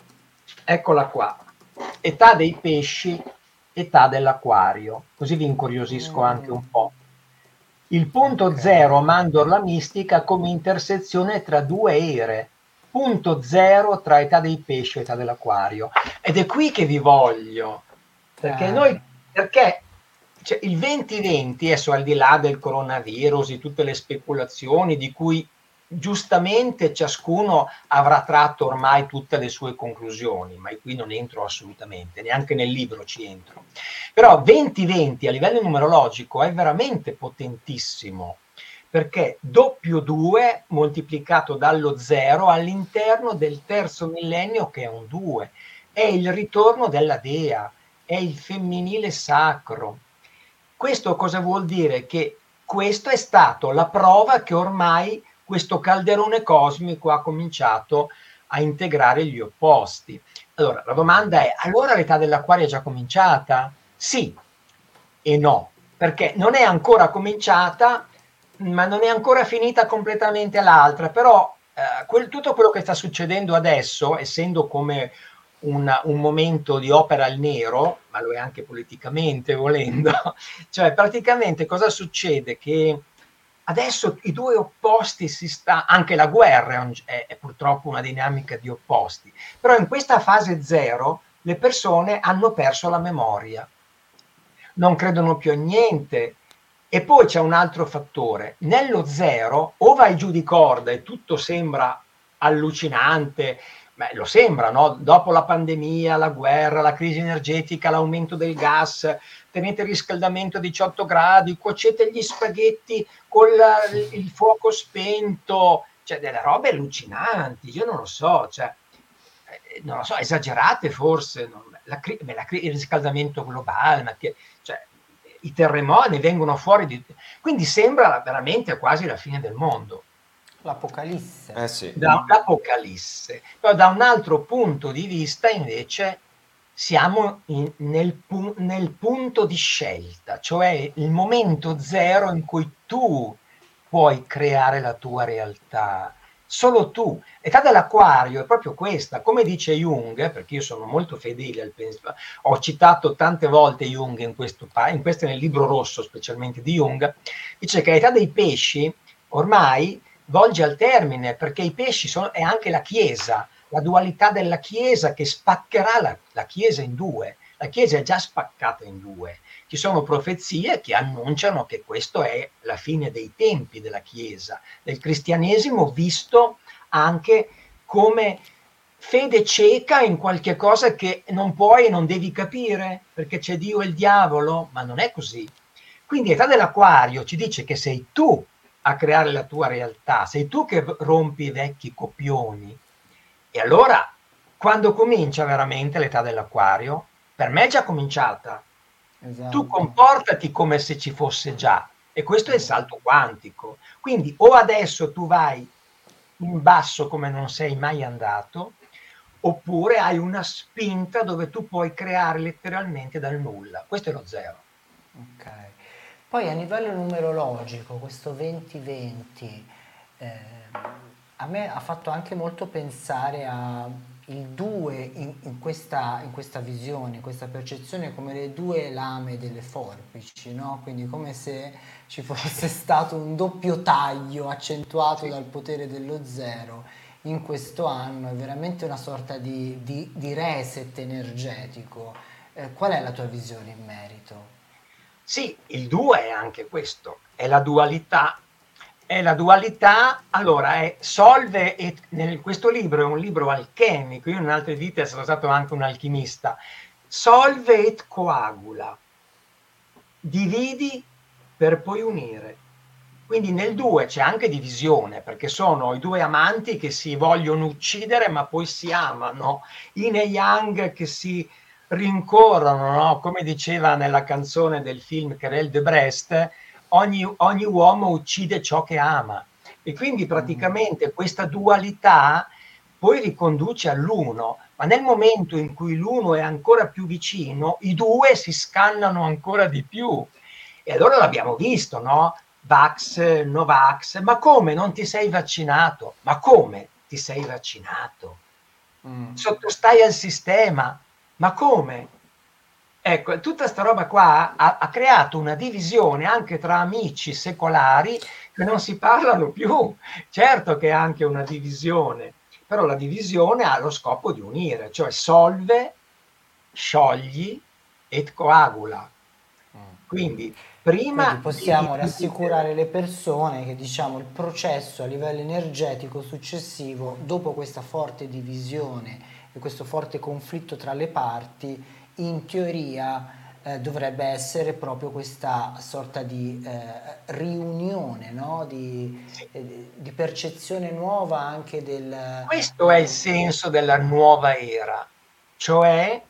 Eccola qua. Età dei pesci, età dell'acquario. Così vi incuriosisco anche Mm, un po'. Il punto ok. zero mandorla mistica come intersezione tra due ere. Punto zero tra età dei pesci e età dell'acquario. Ed è qui che vi voglio. Perché Eh, noi, perché cioè, il venti venti, adesso al di là del coronavirus, di tutte le speculazioni di cui giustamente ciascuno avrà tratto ormai tutte le sue conclusioni, ma qui non entro assolutamente, neanche nel libro ci entro. Però venti venti a livello numerologico è veramente potentissimo, perché doppio due moltiplicato dallo zero all'interno del terzo millennio che è un due, è il ritorno della dea, è il femminile sacro. Questo cosa vuol dire? Che questo è stato la prova che ormai questo calderone cosmico ha cominciato a integrare gli opposti. Allora, la domanda è, allora l'età dell'acquario è già cominciata? Sì e no, perché non è ancora cominciata, ma non è ancora finita completamente l'altra, però eh, quel, tutto quello che sta succedendo adesso, essendo come un, un momento di opera al nero, ma lo è anche politicamente volendo, cioè praticamente cosa succede? Che adesso i due opposti si sta, anche la guerra è, un, è, è purtroppo una dinamica di opposti, però in questa fase zero le persone hanno perso la memoria, non credono più a niente. E poi c'è un altro fattore, nello zero o vai giù di corda e tutto sembra allucinante, beh, lo sembra, no? Dopo la pandemia, la guerra, la crisi energetica, l'aumento del gas, tenete il riscaldamento a diciotto gradi, cuocete gli spaghetti con la, il fuoco spento, cioè delle robe allucinanti, io non lo so, cioè, eh, non lo so, esagerate forse, non, la, beh, la, il riscaldamento globale, ma che, cioè, i terremoti vengono fuori, di, quindi sembra veramente quasi la fine del mondo. L'Apocalisse. Eh sì. Da l'Apocalisse. Però da un altro punto di vista invece siamo in, nel, pu- nel punto di scelta, cioè il momento zero in cui tu puoi creare la tua realtà. Solo tu. L'età dell'acquario è proprio questa, come dice Jung, perché io sono molto fedele al pensiero, ho citato tante volte Jung in questo, in questo nel libro rosso specialmente di Jung, dice che l'età dei pesci ormai volge al termine, perché i pesci sono, è anche la Chiesa, la dualità della Chiesa che spaccherà la, la Chiesa in due. La Chiesa è già spaccata in due. Ci sono profezie che annunciano che questo è la fine dei tempi della Chiesa, del cristianesimo visto anche come fede cieca in qualche cosa che non puoi e non devi capire, perché c'è Dio e il diavolo, ma non è così. Quindi età dell'acquario ci dice che sei tu a creare la tua realtà, sei tu che rompi i vecchi copioni. E allora, quando comincia veramente l'età dell'acquario, per me è già cominciata. Tu Esatto. comportati come se ci fosse già, e questo è il Mm. salto quantico. Quindi o adesso tu vai in basso come non sei mai andato, oppure hai una spinta dove tu puoi creare letteralmente dal nulla. Questo è lo zero. Ok. Poi a livello numerologico, questo venti venti eh, a me ha fatto anche molto pensare a il due in, in questa, in questa visione, in questa percezione come le due lame delle forbici, no? Quindi come se ci fosse stato un doppio taglio accentuato Sì. dal potere dello zero in questo anno, è veramente una sorta di, di, di reset energetico. Eh, qual è la tua visione in merito? Sì, il due è anche questo, è la dualità. È la dualità, allora, è solve, e nel, questo libro è un libro alchemico, io in altre vite sono stato anche un alchimista, solve et coagula, dividi per poi unire. Quindi nel due c'è anche divisione, perché sono i due amanti che si vogliono uccidere ma poi si amano, yin e yang che si rincorrono, no? Come diceva nella canzone del film Querelle de Brest, ogni, ogni uomo uccide ciò che ama. E quindi Mm. praticamente questa dualità poi riconduce all'uno, ma nel momento in cui l'uno è ancora più vicino, i due si scannano ancora di più. E allora l'abbiamo visto, no? Vax, Novax, ma come non ti sei vaccinato? Ma come ti sei vaccinato? Mm. Sottostai al sistema, ma come? Ecco, tutta sta roba qua ha, ha creato una divisione anche tra amici secolari che non si parlano più. Certo che è anche una divisione, però la divisione ha lo scopo di unire, cioè solve, sciogli et coagula. Quindi Quindi prima di, possiamo di rassicurare le persone che diciamo il processo a livello energetico successivo, dopo questa forte divisione e questo forte conflitto tra le parti, in teoria eh, dovrebbe essere proprio questa sorta di eh, riunione, no? di, sì. eh, di percezione nuova anche del... Questo è il eh, senso della nuova era, cioè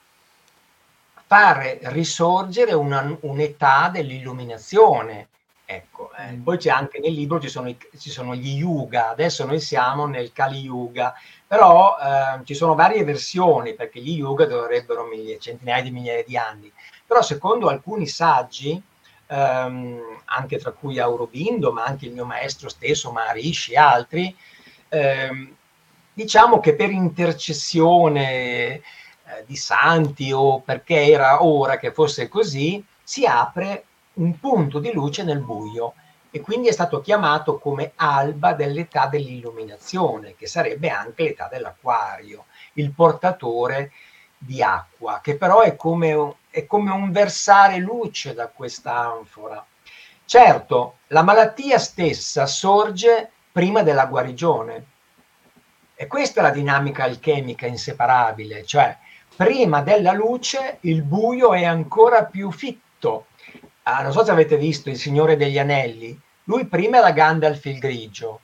fare risorgere una, un'età dell'illuminazione. Ecco, eh, mm, poi c'è anche nel libro, ci sono, i, ci sono gli yuga, adesso noi siamo nel Kali Yuga, però eh, ci sono varie versioni, perché gli yuga dovrebbero miglia, centinaia di migliaia di anni, però secondo alcuni saggi, ehm, anche tra cui Aurobindo, ma anche il mio maestro stesso, Maharishi e altri, ehm, diciamo che per intercessione eh, di santi o perché era ora che fosse così, si apre un punto di luce nel buio e quindi è stato chiamato come alba dell'età dell'illuminazione, che sarebbe anche l'età dell'acquario, il portatore di acqua, che però è come, un, è come un versare luce da questa anfora. Certo, la malattia stessa sorge prima della guarigione. E questa è la dinamica alchemica inseparabile, cioè prima della luce il buio è ancora più fitto. Ah, non so se avete visto Il Signore degli Anelli, lui prima era Gandalf il grigio,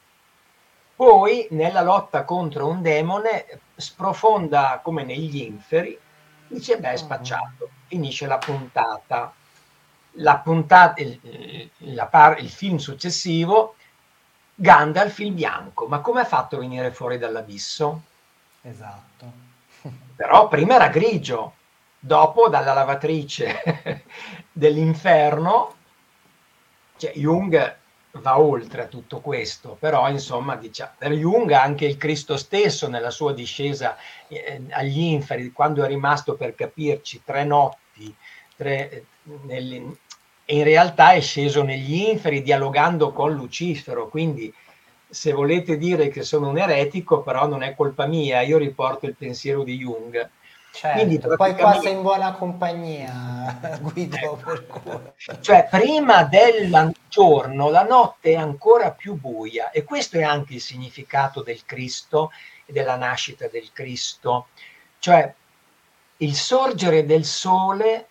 poi nella lotta contro un demone sprofonda come negli inferi, dice beh è mm, spacciato, finisce la puntata. La puntata il, la par, il film successivo, Gandalf il bianco, ma come ha fatto a venire fuori dall'abisso? esatto. Però prima era grigio, dopo dalla lavatrice dell'inferno, cioè Jung va oltre a tutto questo, però insomma diciamo, per Jung anche il Cristo stesso nella sua discesa eh, agli inferi, quando è rimasto per capirci tre notti, tre, nel, e in realtà è sceso negli inferi dialogando con Lucifero, quindi se volete dire che sono un eretico, però non è colpa mia, io riporto il pensiero di Jung. Quindi Certo, poi qua sei praticamente in buona compagnia, Guido, ecco. per cui... Cioè prima del giorno la notte è ancora più buia e questo è anche il significato del Cristo e della nascita del Cristo, cioè il sorgere del sole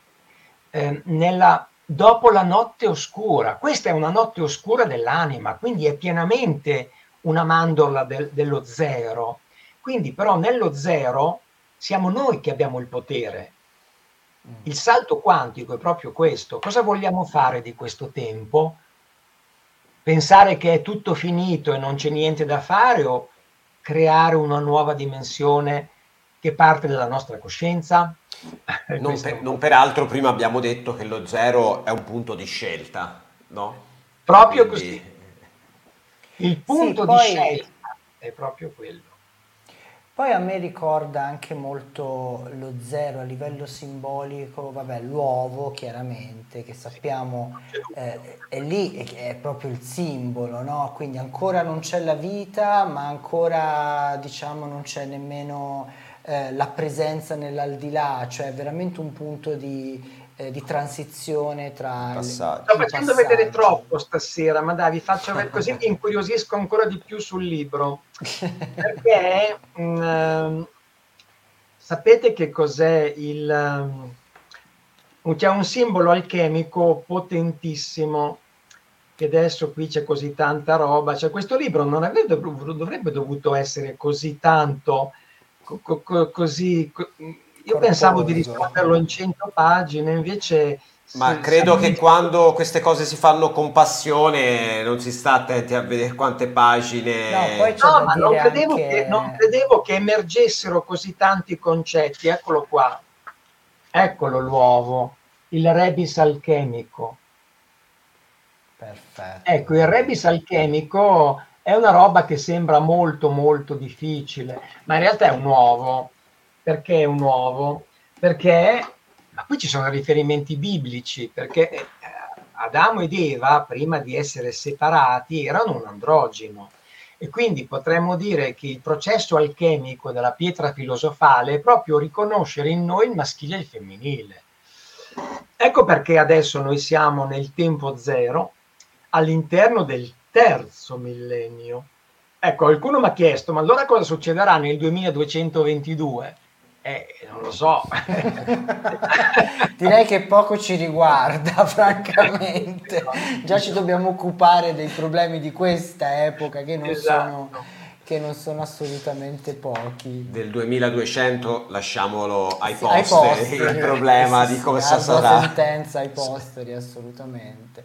eh, nella, dopo la notte oscura. Questa è una notte oscura dell'anima, quindi è pienamente una mandorla del, dello zero. Quindi però nello zero siamo noi che abbiamo il potere. Il salto quantico è proprio questo. Cosa vogliamo fare di questo tempo? pensare che è tutto finito e non c'è niente da fare, o creare una nuova dimensione che parte dalla nostra coscienza? Non, Questo è per, un non po' peraltro prima abbiamo detto che lo zero è un punto di scelta, no? proprio così. Quindi Il Sì, punto di poi scelta è proprio quello. Poi a me ricorda anche molto lo zero a livello simbolico, vabbè, l'uovo chiaramente, che Sì, sappiamo non c'è dubbio. eh, è lì, è, è proprio il simbolo, no? Quindi ancora non c'è la vita, ma ancora diciamo non c'è nemmeno eh, la presenza nell'aldilà, cioè è veramente un punto di, eh, di transizione il tra le- Sto passaggio. i facendo vedere passaggi. troppo stasera, ma dai, vi faccio vedere così mi incuriosisco ancora di più sul libro. Perché mh, ehm, sapete che cos'è il... ehm, c'è un simbolo alchemico potentissimo, che adesso qui c'è così tanta roba. Cioè, questo libro non avrebbe, dovrebbe dovuto essere così tanto, co- co- co- così... co- io pensavo di Corposo. risolverlo in cento pagine, invece Ma s- credo siamo che quando queste cose si fanno con passione non si sta attenti a vedere quante No, poi pagine. c'è No, da ma non dire credevo che, non anche. credevo che emergessero così tanti concetti. Eccolo qua, eccolo l'uovo, il rebis alchemico. Perfetto, Ecco, il rebis vedi. alchemico è una roba che sembra molto molto difficile, ma in realtà è un uovo. Perché è un uovo? Perché, ma qui ci sono riferimenti biblici, perché eh, Adamo ed Eva, prima di essere separati, erano un androgino. E quindi potremmo dire che il processo alchemico della pietra filosofale è proprio riconoscere in noi il maschile e il femminile. Ecco perché adesso noi siamo nel tempo zero, all'interno del terzo millennio. Ecco, qualcuno mi ha chiesto, ma allora cosa succederà nel duemiladuecentoventidue? Eh, non lo so. Direi che poco ci riguarda, francamente. Già ci Esatto. dobbiamo occupare dei problemi di questa epoca che non sono, Esatto. che non sono assolutamente pochi. Del duemiladuecento lasciamolo ai Sì, ai posteri il posteri, problema sì, di sì, cosa ardua sarà. sentenza ai posteri, assolutamente.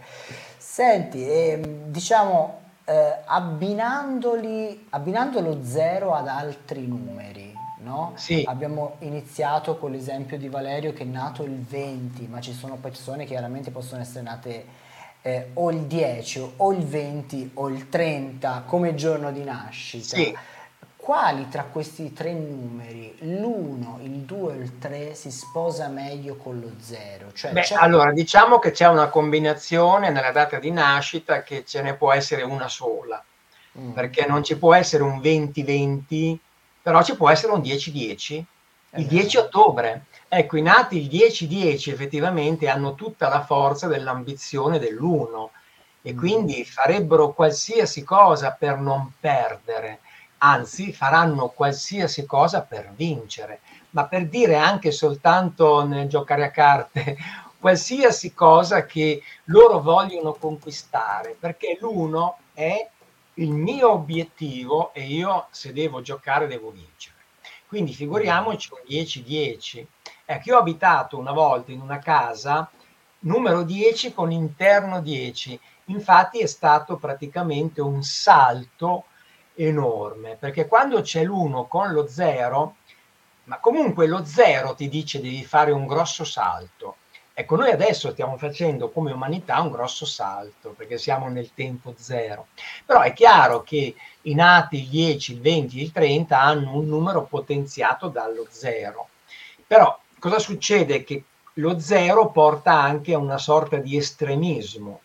Senti, ehm, diciamo, eh, abbinandoli, abbinando lo zero ad altri numeri, no? Sì, Abbiamo iniziato con l'esempio di Valerio che è nato il venti, ma ci sono persone che chiaramente possono essere nate eh, o il dieci o il venti o il trenta come giorno di nascita. sì. Quali tra questi tre numeri, l'uno, il due o il tre, si sposa meglio con lo zero? Cioè Beh, c'è. allora diciamo che c'è una combinazione nella data di nascita che ce ne può essere una sola, Mm, perché non ci può essere un venti venti, però ci può essere un dieci dieci, è il dieci vero. ottobre. Ecco, i nati il dieci dieci effettivamente hanno tutta la forza dell'ambizione dell'uno e Mm. quindi farebbero qualsiasi cosa per non perdere, anzi faranno qualsiasi cosa per vincere. Ma per dire anche soltanto nel giocare a carte, qualsiasi cosa che loro vogliono conquistare, perché l'uno è il mio obiettivo e io se devo giocare devo vincere. Quindi figuriamoci un dieci dieci. Ecco, io ho abitato una volta in una casa numero dieci con interno dieci, infatti è stato praticamente un salto enorme, perché quando c'è l'uno con lo zero, ma comunque lo zero ti dice devi fare un grosso salto. Ecco, noi adesso stiamo facendo come umanità un grosso salto, perché siamo nel tempo zero. Però è chiaro che i nati il dieci, il venti, il trenta hanno un numero potenziato dallo zero. Però cosa succede? Che lo zero porta anche a una sorta di estremismo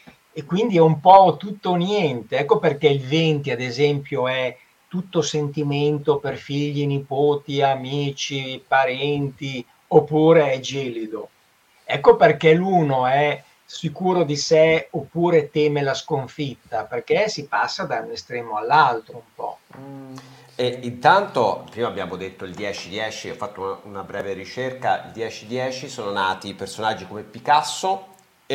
e quindi è un po' tutto o niente. Ecco perché il venti, ad esempio, è tutto sentimento per figli, nipoti, amici, parenti, oppure è gelido. Ecco perché l'uno è sicuro di sé oppure teme la sconfitta, perché si passa da un estremo all'altro un po'. Mm, E sì. intanto, prima abbiamo detto il dieci dieci, ho fatto una, una breve ricerca, il dieci dieci sono nati personaggi come Picasso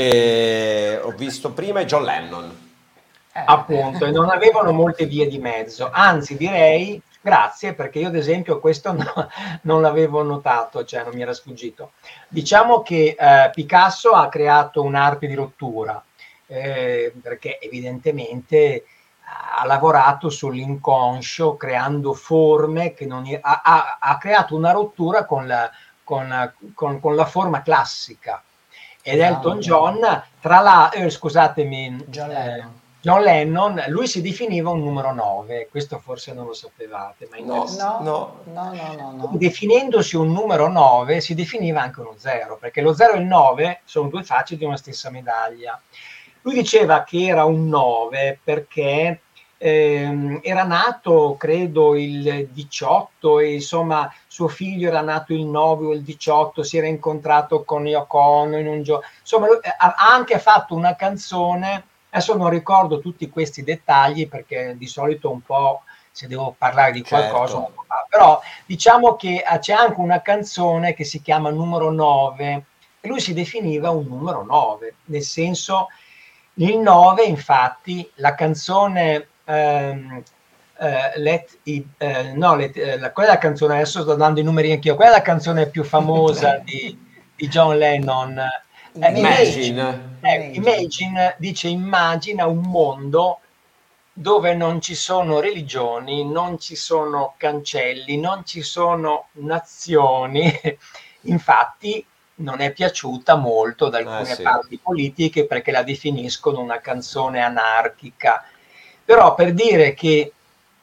e ho visto prima e John Lennon. Appunto, e Eh. non avevano molte vie di mezzo, anzi direi grazie perché io ad esempio questo no, non l'avevo notato, cioè non mi era sfuggito. Diciamo che eh, Picasso ha creato un'arte di rottura, eh, perché evidentemente ha lavorato sull'inconscio creando forme che non ha, ha, ha creato una rottura con la, con, con, con la forma classica. Ed Elton Esatto. John, tra la, eh, scusatemi, John eh, Lennon. John Lennon, lui si definiva un numero nove, questo forse non lo sapevate, ma è No, interessante. No, no. no, no, no, no. Definendosi un numero nove, si definiva anche uno zero, perché lo zero e il nove sono due facce di una stessa medaglia. Lui diceva che era un nove perché ehm, era nato, credo, il diciotto e insomma suo figlio era nato il nove o il diciotto, si era incontrato con Yoko Ono in un gioco. Insomma, lui ha anche fatto una canzone, adesso non ricordo tutti questi dettagli perché di solito un po' se devo parlare di qualcosa, Certo. però diciamo che c'è anche una canzone che si chiama Numero nove e lui si definiva un numero nove, nel senso il nove infatti la canzone ehm, eh, let, eh, no, let, eh, qual è la canzone, adesso sto dando i numeri anch'io, qual è la canzone più famosa di, di John Lennon? Eh, Imagine. Imagine. Imagine. Eh, Imagine. Imagine dice immagina un mondo dove non ci sono religioni, non ci sono cancelli, non ci sono nazioni. Infatti non è piaciuta molto da Eh alcune sì. parti politiche perché la definiscono una canzone anarchica. Però per dire che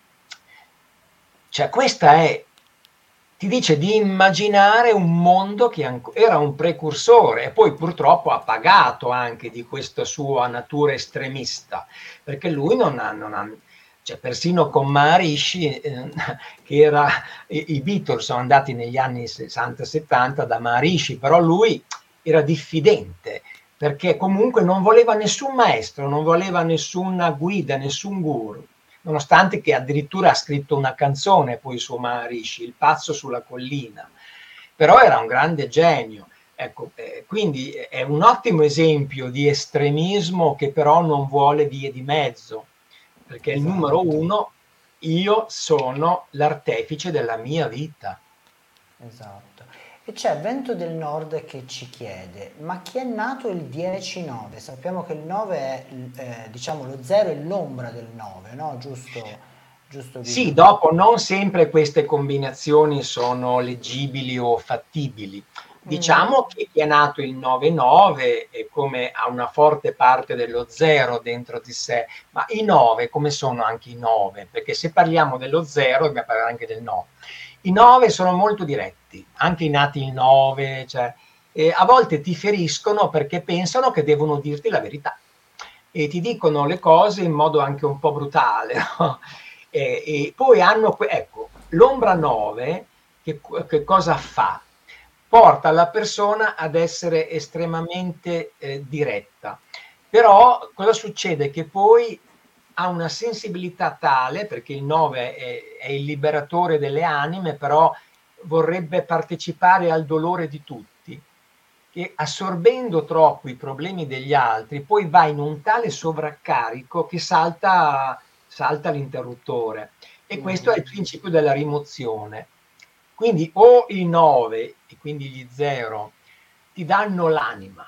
cioè, questa è, ti dice di immaginare un mondo che anco- era un precursore e poi purtroppo ha pagato anche di questa sua natura estremista, perché lui non ha, non ha cioè persino con Maharishi, eh, che era, i, i Beatles sono andati negli anni sessanta settanta da Maharishi, però lui era diffidente, perché comunque non voleva nessun maestro, non voleva nessuna guida, nessun guru, nonostante che addirittura ha scritto una canzone poi su Maharishi, Il pazzo sulla collina, però era un grande genio. Ecco, eh, quindi è un ottimo esempio di estremismo che però non vuole vie di mezzo, perché il numero Esatto. uno, io sono l'artefice della mia vita. Esatto. E c'è Vento del Nord che ci chiede, ma chi è nato il dieci nove? Sappiamo che il nove è, eh, diciamo, lo zero è l'ombra del nove, no? Giusto, giusto Sì, Guido? dopo non sempre queste combinazioni sono leggibili o fattibili. Mhm. Diciamo che chi è nato il nove nove è come ha una forte parte dello zero dentro di sé, ma i nove come sono anche i nove? Perché se parliamo dello zero dobbiamo parlare anche del nove. I nove sono molto diretti, anche i nati il nove, cioè, eh, a volte ti feriscono perché pensano che devono dirti la verità e ti dicono le cose in modo anche un po' brutale, no? E, e poi hanno, ecco, l'ombra nove che, che cosa fa? Porta la persona ad essere estremamente eh, diretta. Però cosa succede? Che poi ha una sensibilità tale, perché il nove è, è il liberatore delle anime, però vorrebbe partecipare al dolore di tutti, che assorbendo troppo i problemi degli altri, poi va in un tale sovraccarico che salta, salta l'interruttore. E questo è il principio della rimozione. Quindi o i nove, e quindi gli zero, ti danno l'anima,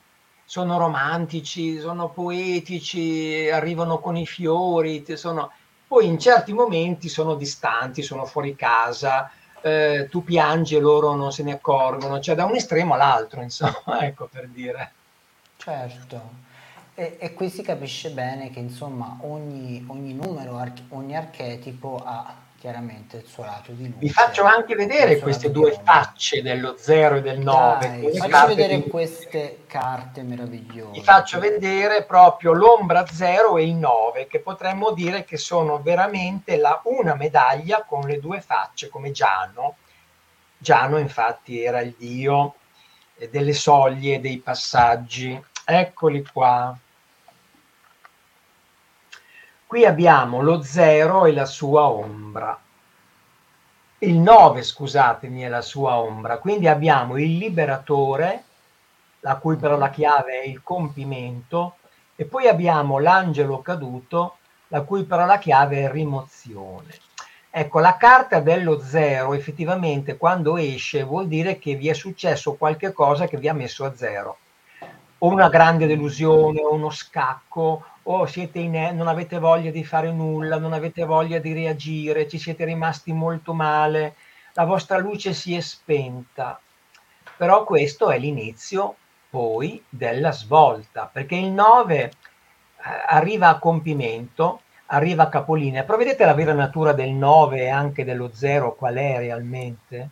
sono romantici, sono poetici, arrivano con i fiori, sono... poi in certi momenti sono distanti, sono fuori casa, eh, tu piangi e loro non se ne accorgono, cioè da un estremo all'altro, insomma, ecco per dire. Certo. E, e qui si capisce bene che insomma ogni, ogni numero, arch- ogni archetipo ha chiaramente il suo lato di Vi faccio luce anche e il vedere suo lato queste di due ombra. facce dello zero e del nove, Dai, due facci carte di... vedere queste carte Vi meravigliose. faccio Che... vedere proprio l'ombra zero e il nove, che potremmo dire che sono veramente la, una medaglia con le due facce, come Giano. Giano infatti era il dio delle soglie, dei passaggi. Eccoli qua. Qui abbiamo lo zero e la sua ombra. Il nove, scusatemi, è la sua ombra. Quindi abbiamo il liberatore, la cui però la Mhm. chiave è il compimento, e poi abbiamo l'angelo caduto, la cui però la chiave è rimozione. Ecco, la carta dello zero effettivamente quando esce vuol dire che vi è successo qualche cosa che vi ha messo a zero. o una grande delusione, o uno scacco, o siete in, non avete voglia di fare nulla, non avete voglia di reagire, ci siete rimasti molto male, la vostra luce si è spenta. Però questo è l'inizio poi della svolta, perché il nove eh, arriva a compimento, arriva a capolinea. Però vedete la vera natura del nove e anche dello zero qual è realmente?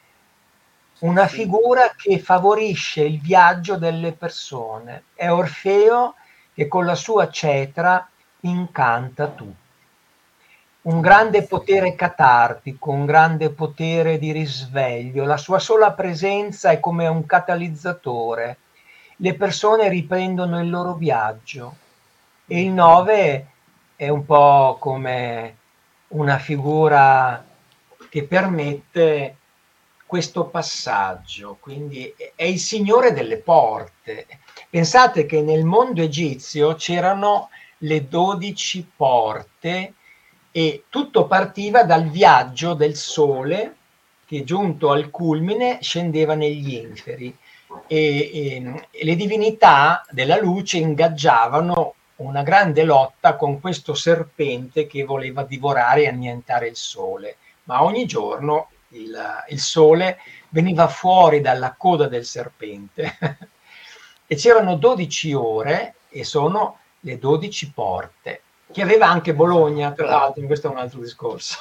Una Sì. figura che favorisce il viaggio delle persone. È Orfeo che con la sua cetra incanta tutti. Un grande potere catartico, un grande potere di risveglio. La sua sola presenza è come un catalizzatore. Le persone riprendono il loro viaggio. E il nove è un po' come una figura che permette questo passaggio, quindi è il signore delle porte. Pensate che nel mondo egizio c'erano le dodici porte e tutto partiva dal viaggio del sole che giunto al culmine scendeva negli inferi e, e, e le divinità della luce ingaggiavano una grande lotta con questo serpente che voleva divorare e annientare il sole, ma ogni giorno il, il sole veniva fuori dalla coda del serpente e c'erano dodici ore e sono le dodici porte che aveva anche Bologna, tra l'altro, questo è un altro discorso.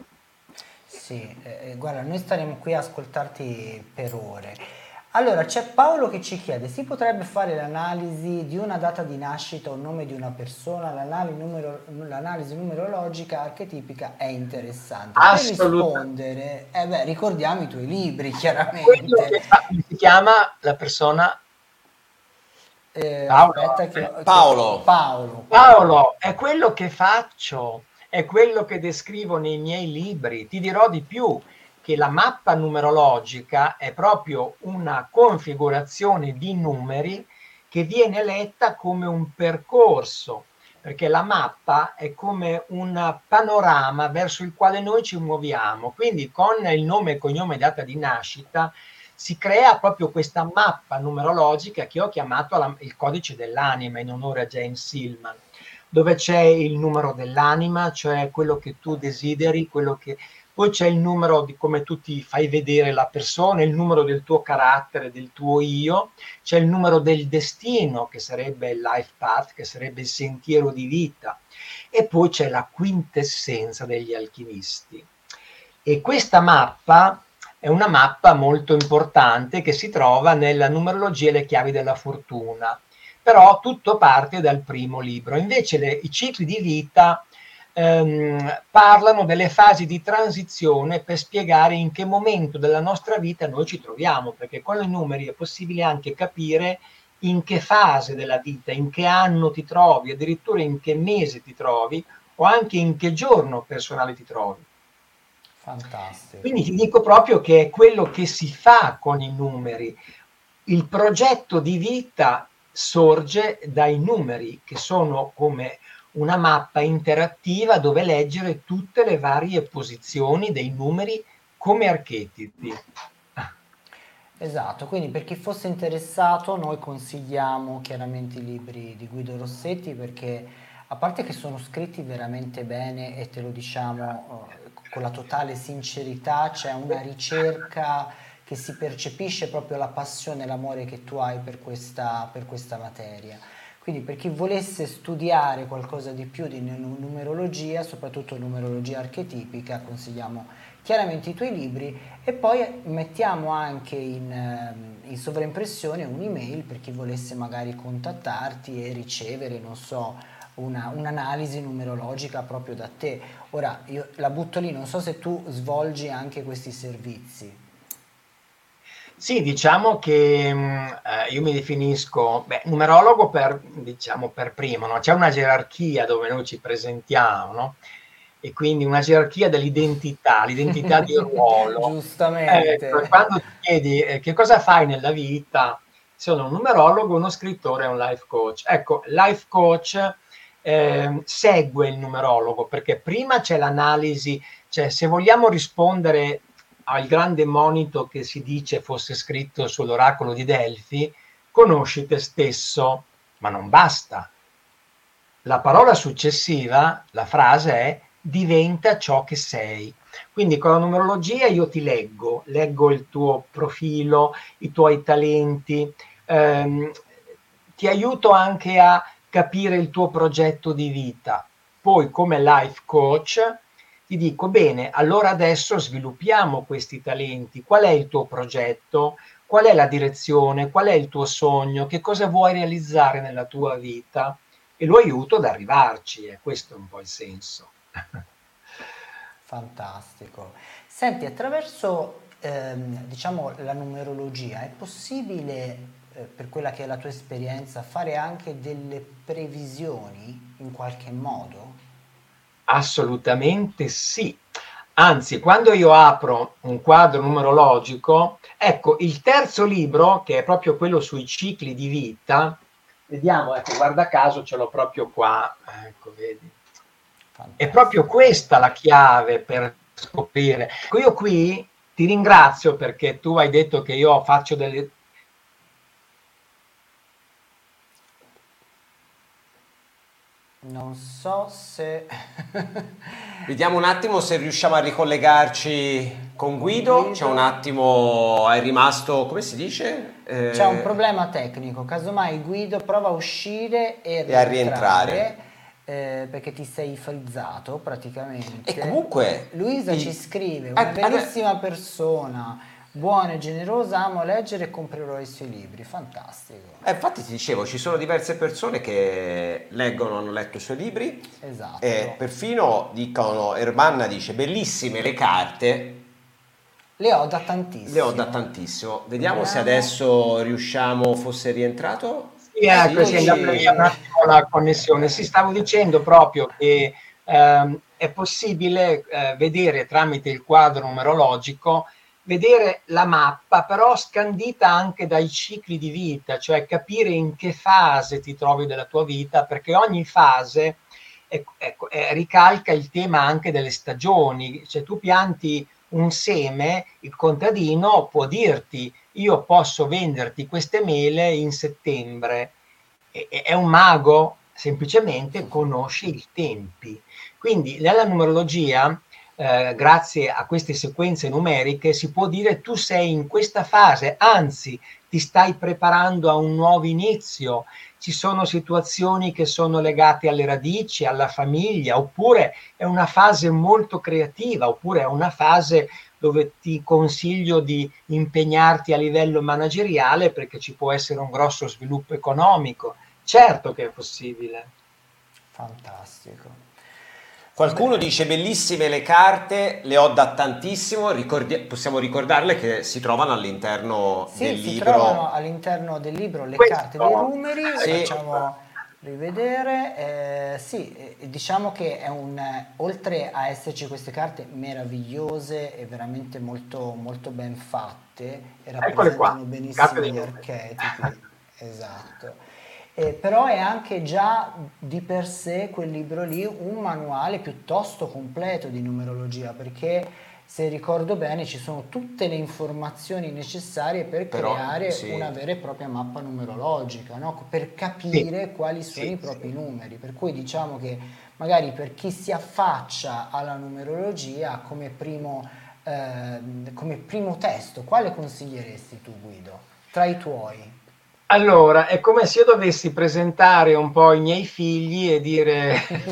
Sì, eh, guarda, noi staremo qui a ascoltarti per ore. Allora, c'è Paolo che ci chiede, si potrebbe fare l'analisi di una data di nascita o nome di una persona? L'analisi, numero, l'analisi numerologica archetipica è interessante. Per rispondere, eh beh, ricordiamo i tuoi libri, chiaramente. Quello che fa, si chiama la persona... Eh, aspetta che, che, Paolo. Paolo. Paolo, è quello che faccio, è quello che descrivo nei miei libri. Ti dirò di più, che la mappa numerologica è proprio una configurazione di numeri che viene letta come un percorso, perché la mappa è come un panorama verso il quale noi ci muoviamo. Quindi con il nome e cognome data di nascita si crea proprio questa mappa numerologica che ho chiamato la, il codice dell'anima in onore a James Silman, dove c'è il numero dell'anima, cioè quello che tu desideri, quello che... Poi c'è il numero di come tu ti fai vedere la persona, il numero del tuo carattere, del tuo io, c'è il numero del destino, che sarebbe il life path, che sarebbe il sentiero di vita, e poi c'è la quintessenza degli alchimisti. E questa mappa è una mappa molto importante che si trova nella numerologia e le chiavi della fortuna, però tutto parte dal primo libro. Invece le, i cicli di vita ehm, parlano delle fasi di transizione per spiegare in che momento della nostra vita noi ci troviamo, perché con i numeri è possibile anche capire in che fase della vita, in che anno ti trovi, addirittura in che mese ti trovi o anche in che giorno personale ti trovi. Fantastico. Quindi ti dico proprio che è quello che si fa con i numeri. Il progetto di vita sorge dai numeri, che sono come una mappa interattiva dove leggere tutte le varie posizioni dei numeri come archetipi. Esatto, quindi per chi fosse interessato noi consigliamo chiaramente i libri di Guido Rossetti, perché a parte che sono scritti veramente bene e te lo diciamo eh, con la totale sincerità, c'è una ricerca che si percepisce proprio la passione e l'amore che tu hai per questa, per questa materia. Quindi per chi volesse studiare qualcosa di più di numerologia, soprattutto numerologia archetipica, consigliamo chiaramente i tuoi libri e poi mettiamo anche in, in sovraimpressione un'email per chi volesse magari contattarti e ricevere, non so, una, un'analisi numerologica proprio da te. Ora, io la butto lì, non so se tu svolgi anche questi servizi. Sì, diciamo che mh, eh, io mi definisco beh, numerologo per, diciamo, per primo, no? C'è una gerarchia dove noi ci presentiamo, no? E quindi una gerarchia dell'identità, l'identità di ruolo. Giustamente. Ecco, quando ti chiedi eh, che cosa fai nella vita, sono un numerologo, uno scrittore e un life coach. Ecco, life coach eh, segue il numerologo perché prima c'è l'analisi, cioè se vogliamo rispondere al grande monito che si dice fosse scritto sull'oracolo di Delfi, conosci te stesso, ma non basta. La parola successiva, la frase è diventa ciò che sei. Quindi con la numerologia io ti leggo, leggo il tuo profilo, i tuoi talenti, ehm, ti aiuto anche a capire il tuo progetto di vita. Poi come life coach ti dico, bene, allora adesso sviluppiamo questi talenti. Qual è il tuo progetto? Qual è la direzione? Qual è il tuo sogno? Che cosa vuoi realizzare nella tua vita? E lo aiuto ad arrivarci, e questo è un po' il senso. Fantastico. Senti, attraverso ehm, diciamo la numerologia è possibile, eh, per quella che è la tua esperienza, fare anche delle previsioni in qualche modo? Assolutamente sì. Anzi, quando io apro un quadro numerologico, ecco, il terzo libro, che è proprio quello sui cicli di vita, vediamo, ecco, guarda caso ce l'ho proprio qua, ecco, vedi. Fantastico. È proprio questa la chiave per scoprire. Io qui ti ringrazio perché tu hai detto che io faccio delle... Non so se... Vediamo un attimo se riusciamo a ricollegarci con Guido. Guido. C'è un attimo, è rimasto, come si dice? Eh, C'è un problema tecnico, casomai Guido prova a uscire e, E a rientrare, rientrare. eh, perché ti sei frizzato praticamente. E comunque... Luisa i- ci scrive, una Eh, bellissima persona, buona e generosa, amo leggere e comprerò i suoi libri, fantastico. Eh, infatti ti dicevo, ci sono diverse persone che leggono, hanno letto i suoi libri Esatto. e perfino dicono, Ermanna dice, bellissime le carte, Le ho da tantissimo. le ho da tantissimo. Vediamo se Vediamo. adesso riusciamo, fosse rientrato. Sì, ecco, sì, è Sì. andata via un attimo la connessione. Si stavo dicendo proprio che ehm, è possibile eh, vedere tramite il quadro numerologico, vedere la mappa, però scandita anche dai cicli di vita, cioè capire in che fase ti trovi della tua vita, perché ogni fase ecco, ecco, eh, ricalca il tema anche delle stagioni. Cioè tu pianti un seme, il contadino può dirti io posso venderti queste mele in settembre. E- e- È un mago, semplicemente conosce i tempi. Quindi nella numerologia, eh, grazie a queste sequenze numeriche, si può dire tu sei in questa fase, anzi ti stai preparando a un nuovo inizio. Ci sono situazioni che sono legate alle radici, alla famiglia, oppure è una fase molto creativa, oppure è una fase dove ti consiglio di impegnarti a livello manageriale perché ci può essere un grosso sviluppo economico. Certo che è possibile. Fantastico. Qualcuno dice bellissime le carte, le ho da tantissimo, ricordi- possiamo ricordarle che si trovano all'interno Sì, del si libro. trovano all'interno del libro le Questo- carte dei numeri, Sì. facciamo rivedere. Eh, sì, eh, diciamo che è un, eh, oltre a esserci queste carte meravigliose e veramente molto, molto ben fatte e Eccole qua, rappresentano benissimo carte dei gli numeri. archetipi, esatto. Eh, però è anche già di per sé quel libro lì un manuale piuttosto completo di numerologia, perché se ricordo bene ci sono tutte le informazioni necessarie per Però, creare sì. una vera e propria mappa numerologica, no? Per capire Sì. quali sono Sì, i propri sì. numeri. Per cui diciamo che magari per chi si affaccia alla numerologia come primo, eh, come primo testo, quale consiglieresti tu, Guido, tra i tuoi? Allora, è come se io dovessi presentare un po' i miei figli e dire...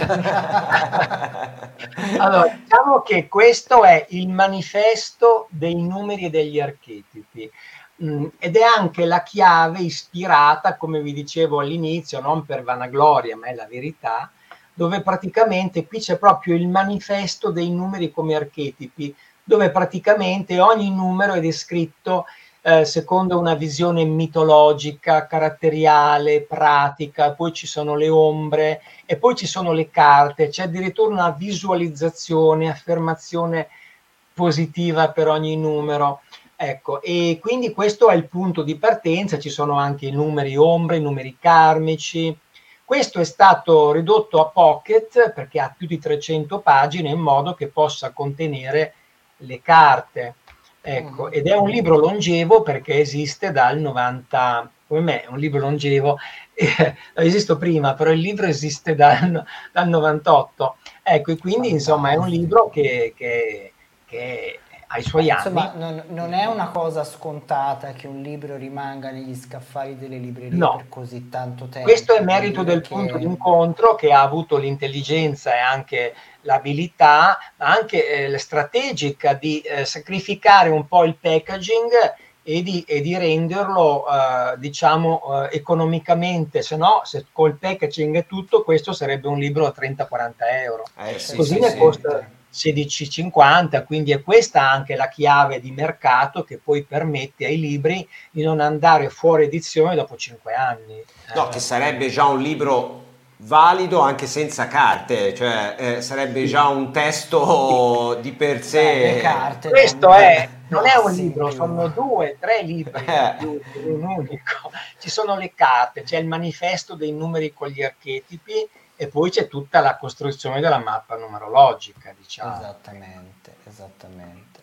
Allora, diciamo che questo è il manifesto dei numeri e degli archetipi. Mm, ed è anche la chiave ispirata, come vi dicevo all'inizio, non per vanagloria, ma è la verità, dove praticamente qui c'è proprio il manifesto dei numeri come archetipi, dove praticamente ogni numero è descritto eh, secondo una visione mitologica, caratteriale, pratica, poi ci sono le ombre e poi ci sono le carte, c'è addirittura una visualizzazione, affermazione positiva per ogni numero. Ecco, e quindi questo è il punto di partenza, ci sono anche i numeri ombre, i numeri karmici. Questo è stato ridotto a pocket perché ha più di trecento pagine in modo che possa contenere le carte. Ecco, ed è un libro longevo perché esiste dal novanta, come me, è un libro longevo, eh, esisto prima, però il libro esiste dal, dal novantotto. Ecco, e quindi insomma è un libro che, che, che ha i suoi Beh, anni. insomma, non, non è una cosa scontata che un libro rimanga negli scaffali delle librerie No, per così tanto questo è tempo. Vuol merito dire del punto che... d'incontro che ha avuto l'intelligenza e anche l'abilità, ma anche eh, strategica di eh, sacrificare un po' il packaging e di, e di renderlo, eh, diciamo, eh, economicamente, se no, se col packaging e tutto, questo sarebbe un libro a trenta quaranta euro. Eh sì, Così sì, ne sì. costa sedici e cinquanta, quindi è questa anche la chiave di mercato che poi permette ai libri di non andare fuori edizione dopo cinque anni. No, Eh. che sarebbe già un libro valido anche senza carte, cioè eh, sarebbe Sì. già un testo di per Beh, le sé. carte Questo danno è, dei non è un passi in libro, più. sono due, tre libri in Eh, più, in un unico. Ci sono le carte, c'è il manifesto dei numeri con gli archetipi e poi c'è tutta la costruzione della mappa numerologica, diciamo. Esattamente, esattamente.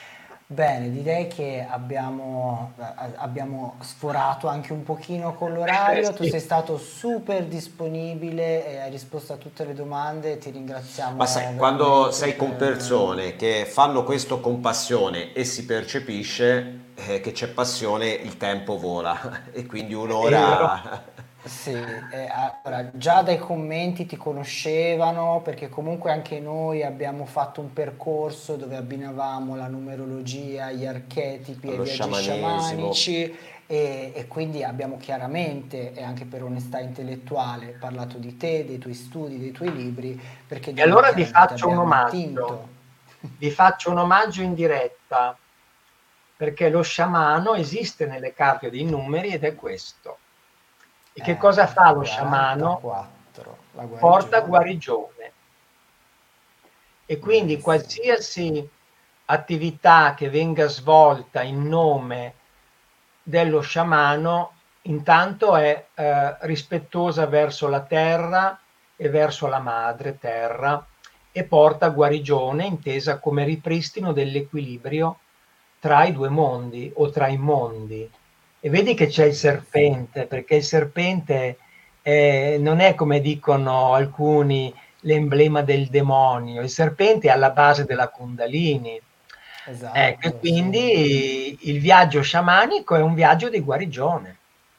Bene, direi che abbiamo, a- abbiamo sforato anche un pochino con Eh, l'orario. Tu sì. sei stato super disponibile e hai risposto a tutte le domande. Ti ma ringraziamo sai, quando veramente sei con per... persone che fanno questo con passione e si percepisce eh, che c'è passione, il tempo vola e quindi È vero. un'ora. Sì, eh, allora, già dai commenti ti conoscevano perché comunque anche noi abbiamo fatto un percorso dove abbinavamo la numerologia, gli archetipi e i Allo viaggi sciamanesimo. sciamanici e, e quindi abbiamo chiaramente, e anche per onestà intellettuale, parlato di te, dei tuoi studi, dei tuoi libri, perché E di noi allora vi chiaramente faccio un abbiamo omaggio, attinto. vi faccio un omaggio in diretta, perché lo sciamano esiste nelle carte dei numeri ed è questo. E che cosa Eh, fa lo sciamano? quarantaquattro, la Porta guarigione. guarigione. E quindi Benissimo. qualsiasi attività che venga svolta in nome dello sciamano, intanto è eh, rispettosa verso la terra e verso la madre terra e porta guarigione, intesa come ripristino dell'equilibrio tra i due mondi o tra i mondi. E vedi che c'è il Benissimo. serpente, perché il serpente eh, non è, come dicono alcuni, l'emblema del demonio. Il serpente è alla base della Kundalini. Ecco, e Esatto, sì. quindi il viaggio sciamanico è un viaggio di guarigione.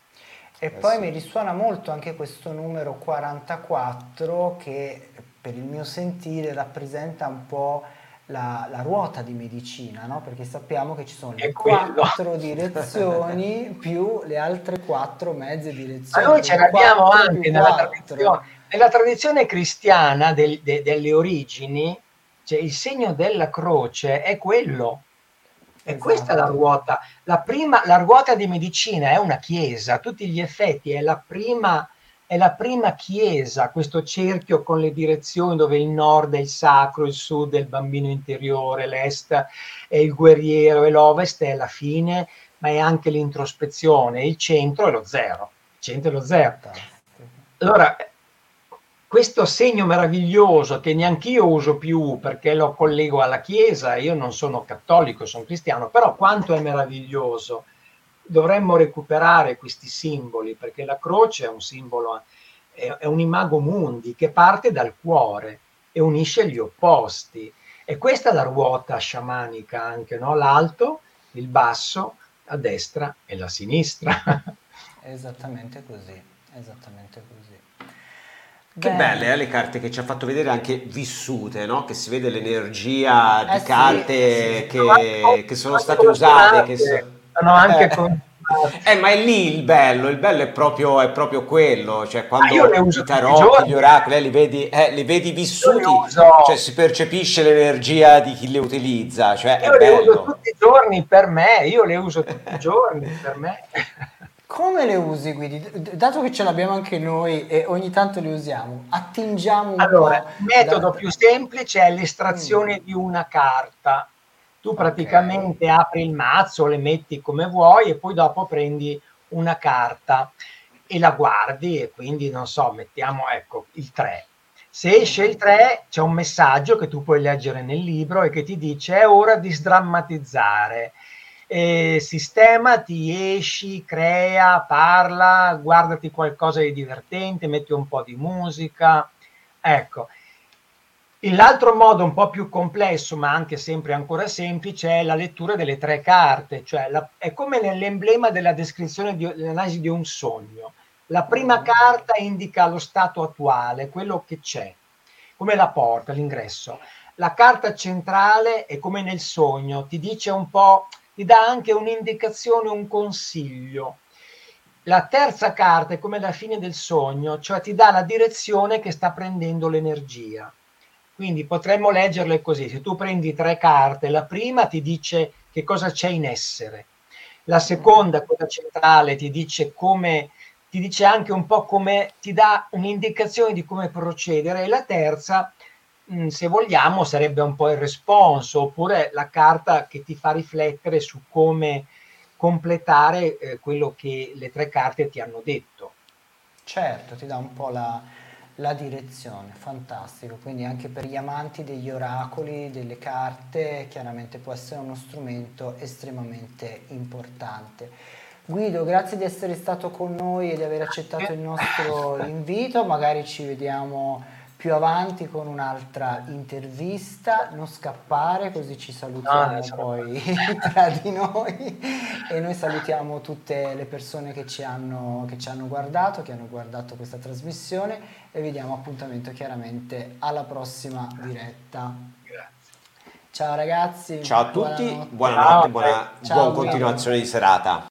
E Eh poi sì. mi risuona molto anche questo numero quarantaquattro che per il mio sentire rappresenta un po' la, la ruota di medicina, no? Perché sappiamo che ci sono È le quello. quattro direzioni più le altre quattro mezze Ma direzioni, noi ce quindi l'abbiamo quattro più anche nella quattro. tradizione, nella tradizione cristiana del- de- delle origini, cioè il segno della croce è quello. E questa è la Esatto, ruota. La prima, la ruota di medicina è una chiesa, a tutti gli effetti è la prima, è la prima chiesa, questo cerchio con le direzioni dove il nord è il sacro, il sud è il bambino interiore, l'est è il guerriero e l'ovest è la fine, ma è anche l'introspezione, il centro è lo zero. Il centro è lo zero. fantastico. Allora, questo segno meraviglioso che neanch'io uso più perché lo collego alla Chiesa, io non sono cattolico, sono cristiano, però quanto è meraviglioso. Dovremmo recuperare questi simboli perché la croce è un simbolo, è, è un imago mundi che parte dal cuore e unisce gli opposti. E questa è la ruota sciamanica anche, no? L'alto, il basso, la destra e la sinistra. Esattamente così, esattamente così. Che belle Bene. eh, le carte che ci ha fatto vedere anche vissute, no? Che si vede l'energia Eh di sì, eh carte sì. Sono che, anche, che sono sono anche state usate. Che so- consumate, sono anche consumate. Eh, ma è lì il bello, il bello è proprio, è proprio quello, cioè Ah, io le quando uso i tutti i tarocchi, gli giorni, oracoli, eh, eh. li vedi, eh, li vedi Io le vissuti, uso, cioè si percepisce l'energia di chi le utilizza, cioè è io le uso bello. tutti i giorni per me, io le uso tutti i giorni per me. Come le usi, Guidi? D- Dato che ce l'abbiamo anche noi e ogni tanto le usiamo, attingiamo un Allora, po' il da... metodo da- più semplice è Mm, l'estrazione di una carta. Tu ok, praticamente apri il mazzo, le metti come vuoi e poi dopo prendi una carta e la guardi e quindi non so, mettiamo ecco il tre. Se esce il tre c'è un messaggio che tu puoi leggere nel libro e che ti dice è ora di sdrammatizzare. e sistemati, esci, crea, parla, guardati qualcosa di divertente, metti un po' di musica. Ecco. L'altro modo un po' più complesso, ma anche sempre ancora semplice, è la lettura delle tre carte, cioè la, è come nell'emblema della descrizione di, dell'analisi di un sogno. La prima carta indica lo stato attuale, quello che c'è, come la porta, l'ingresso. La carta centrale è come nel sogno, ti dice un po', ti dà anche un'indicazione, un consiglio. La terza carta è come la fine del sogno, cioè ti dà la direzione che sta prendendo l'energia. Quindi potremmo leggerle così: se tu prendi tre carte, la prima ti dice che cosa c'è in essere, la seconda, quella centrale, ti dice come, ti dice anche un po' come, ti dà un'indicazione di come procedere, e la terza, mh, se vogliamo, sarebbe un po' il responso, oppure la carta che ti fa riflettere su come completare eh, quello che le tre carte ti hanno detto. Certo, ti dà un po' la, la direzione, fantastico. Quindi anche per gli amanti degli oracoli, delle carte, chiaramente può essere uno strumento estremamente importante. Guido, grazie di essere stato con noi e di aver accettato il nostro invito. Magari ci vediamo più avanti con un'altra intervista. Non scappare, così ci Ah, salutiamo sono poi tra di noi. E noi salutiamo tutte le persone che ci hanno, che ci hanno guardato, che hanno guardato questa trasmissione, e vi diamo appuntamento chiaramente alla prossima diretta. Grazie. Ciao ragazzi, Ciao a tutti, buonanotte. buonanotte, Ciao, buona, Ciao buon Guido. continuazione di serata.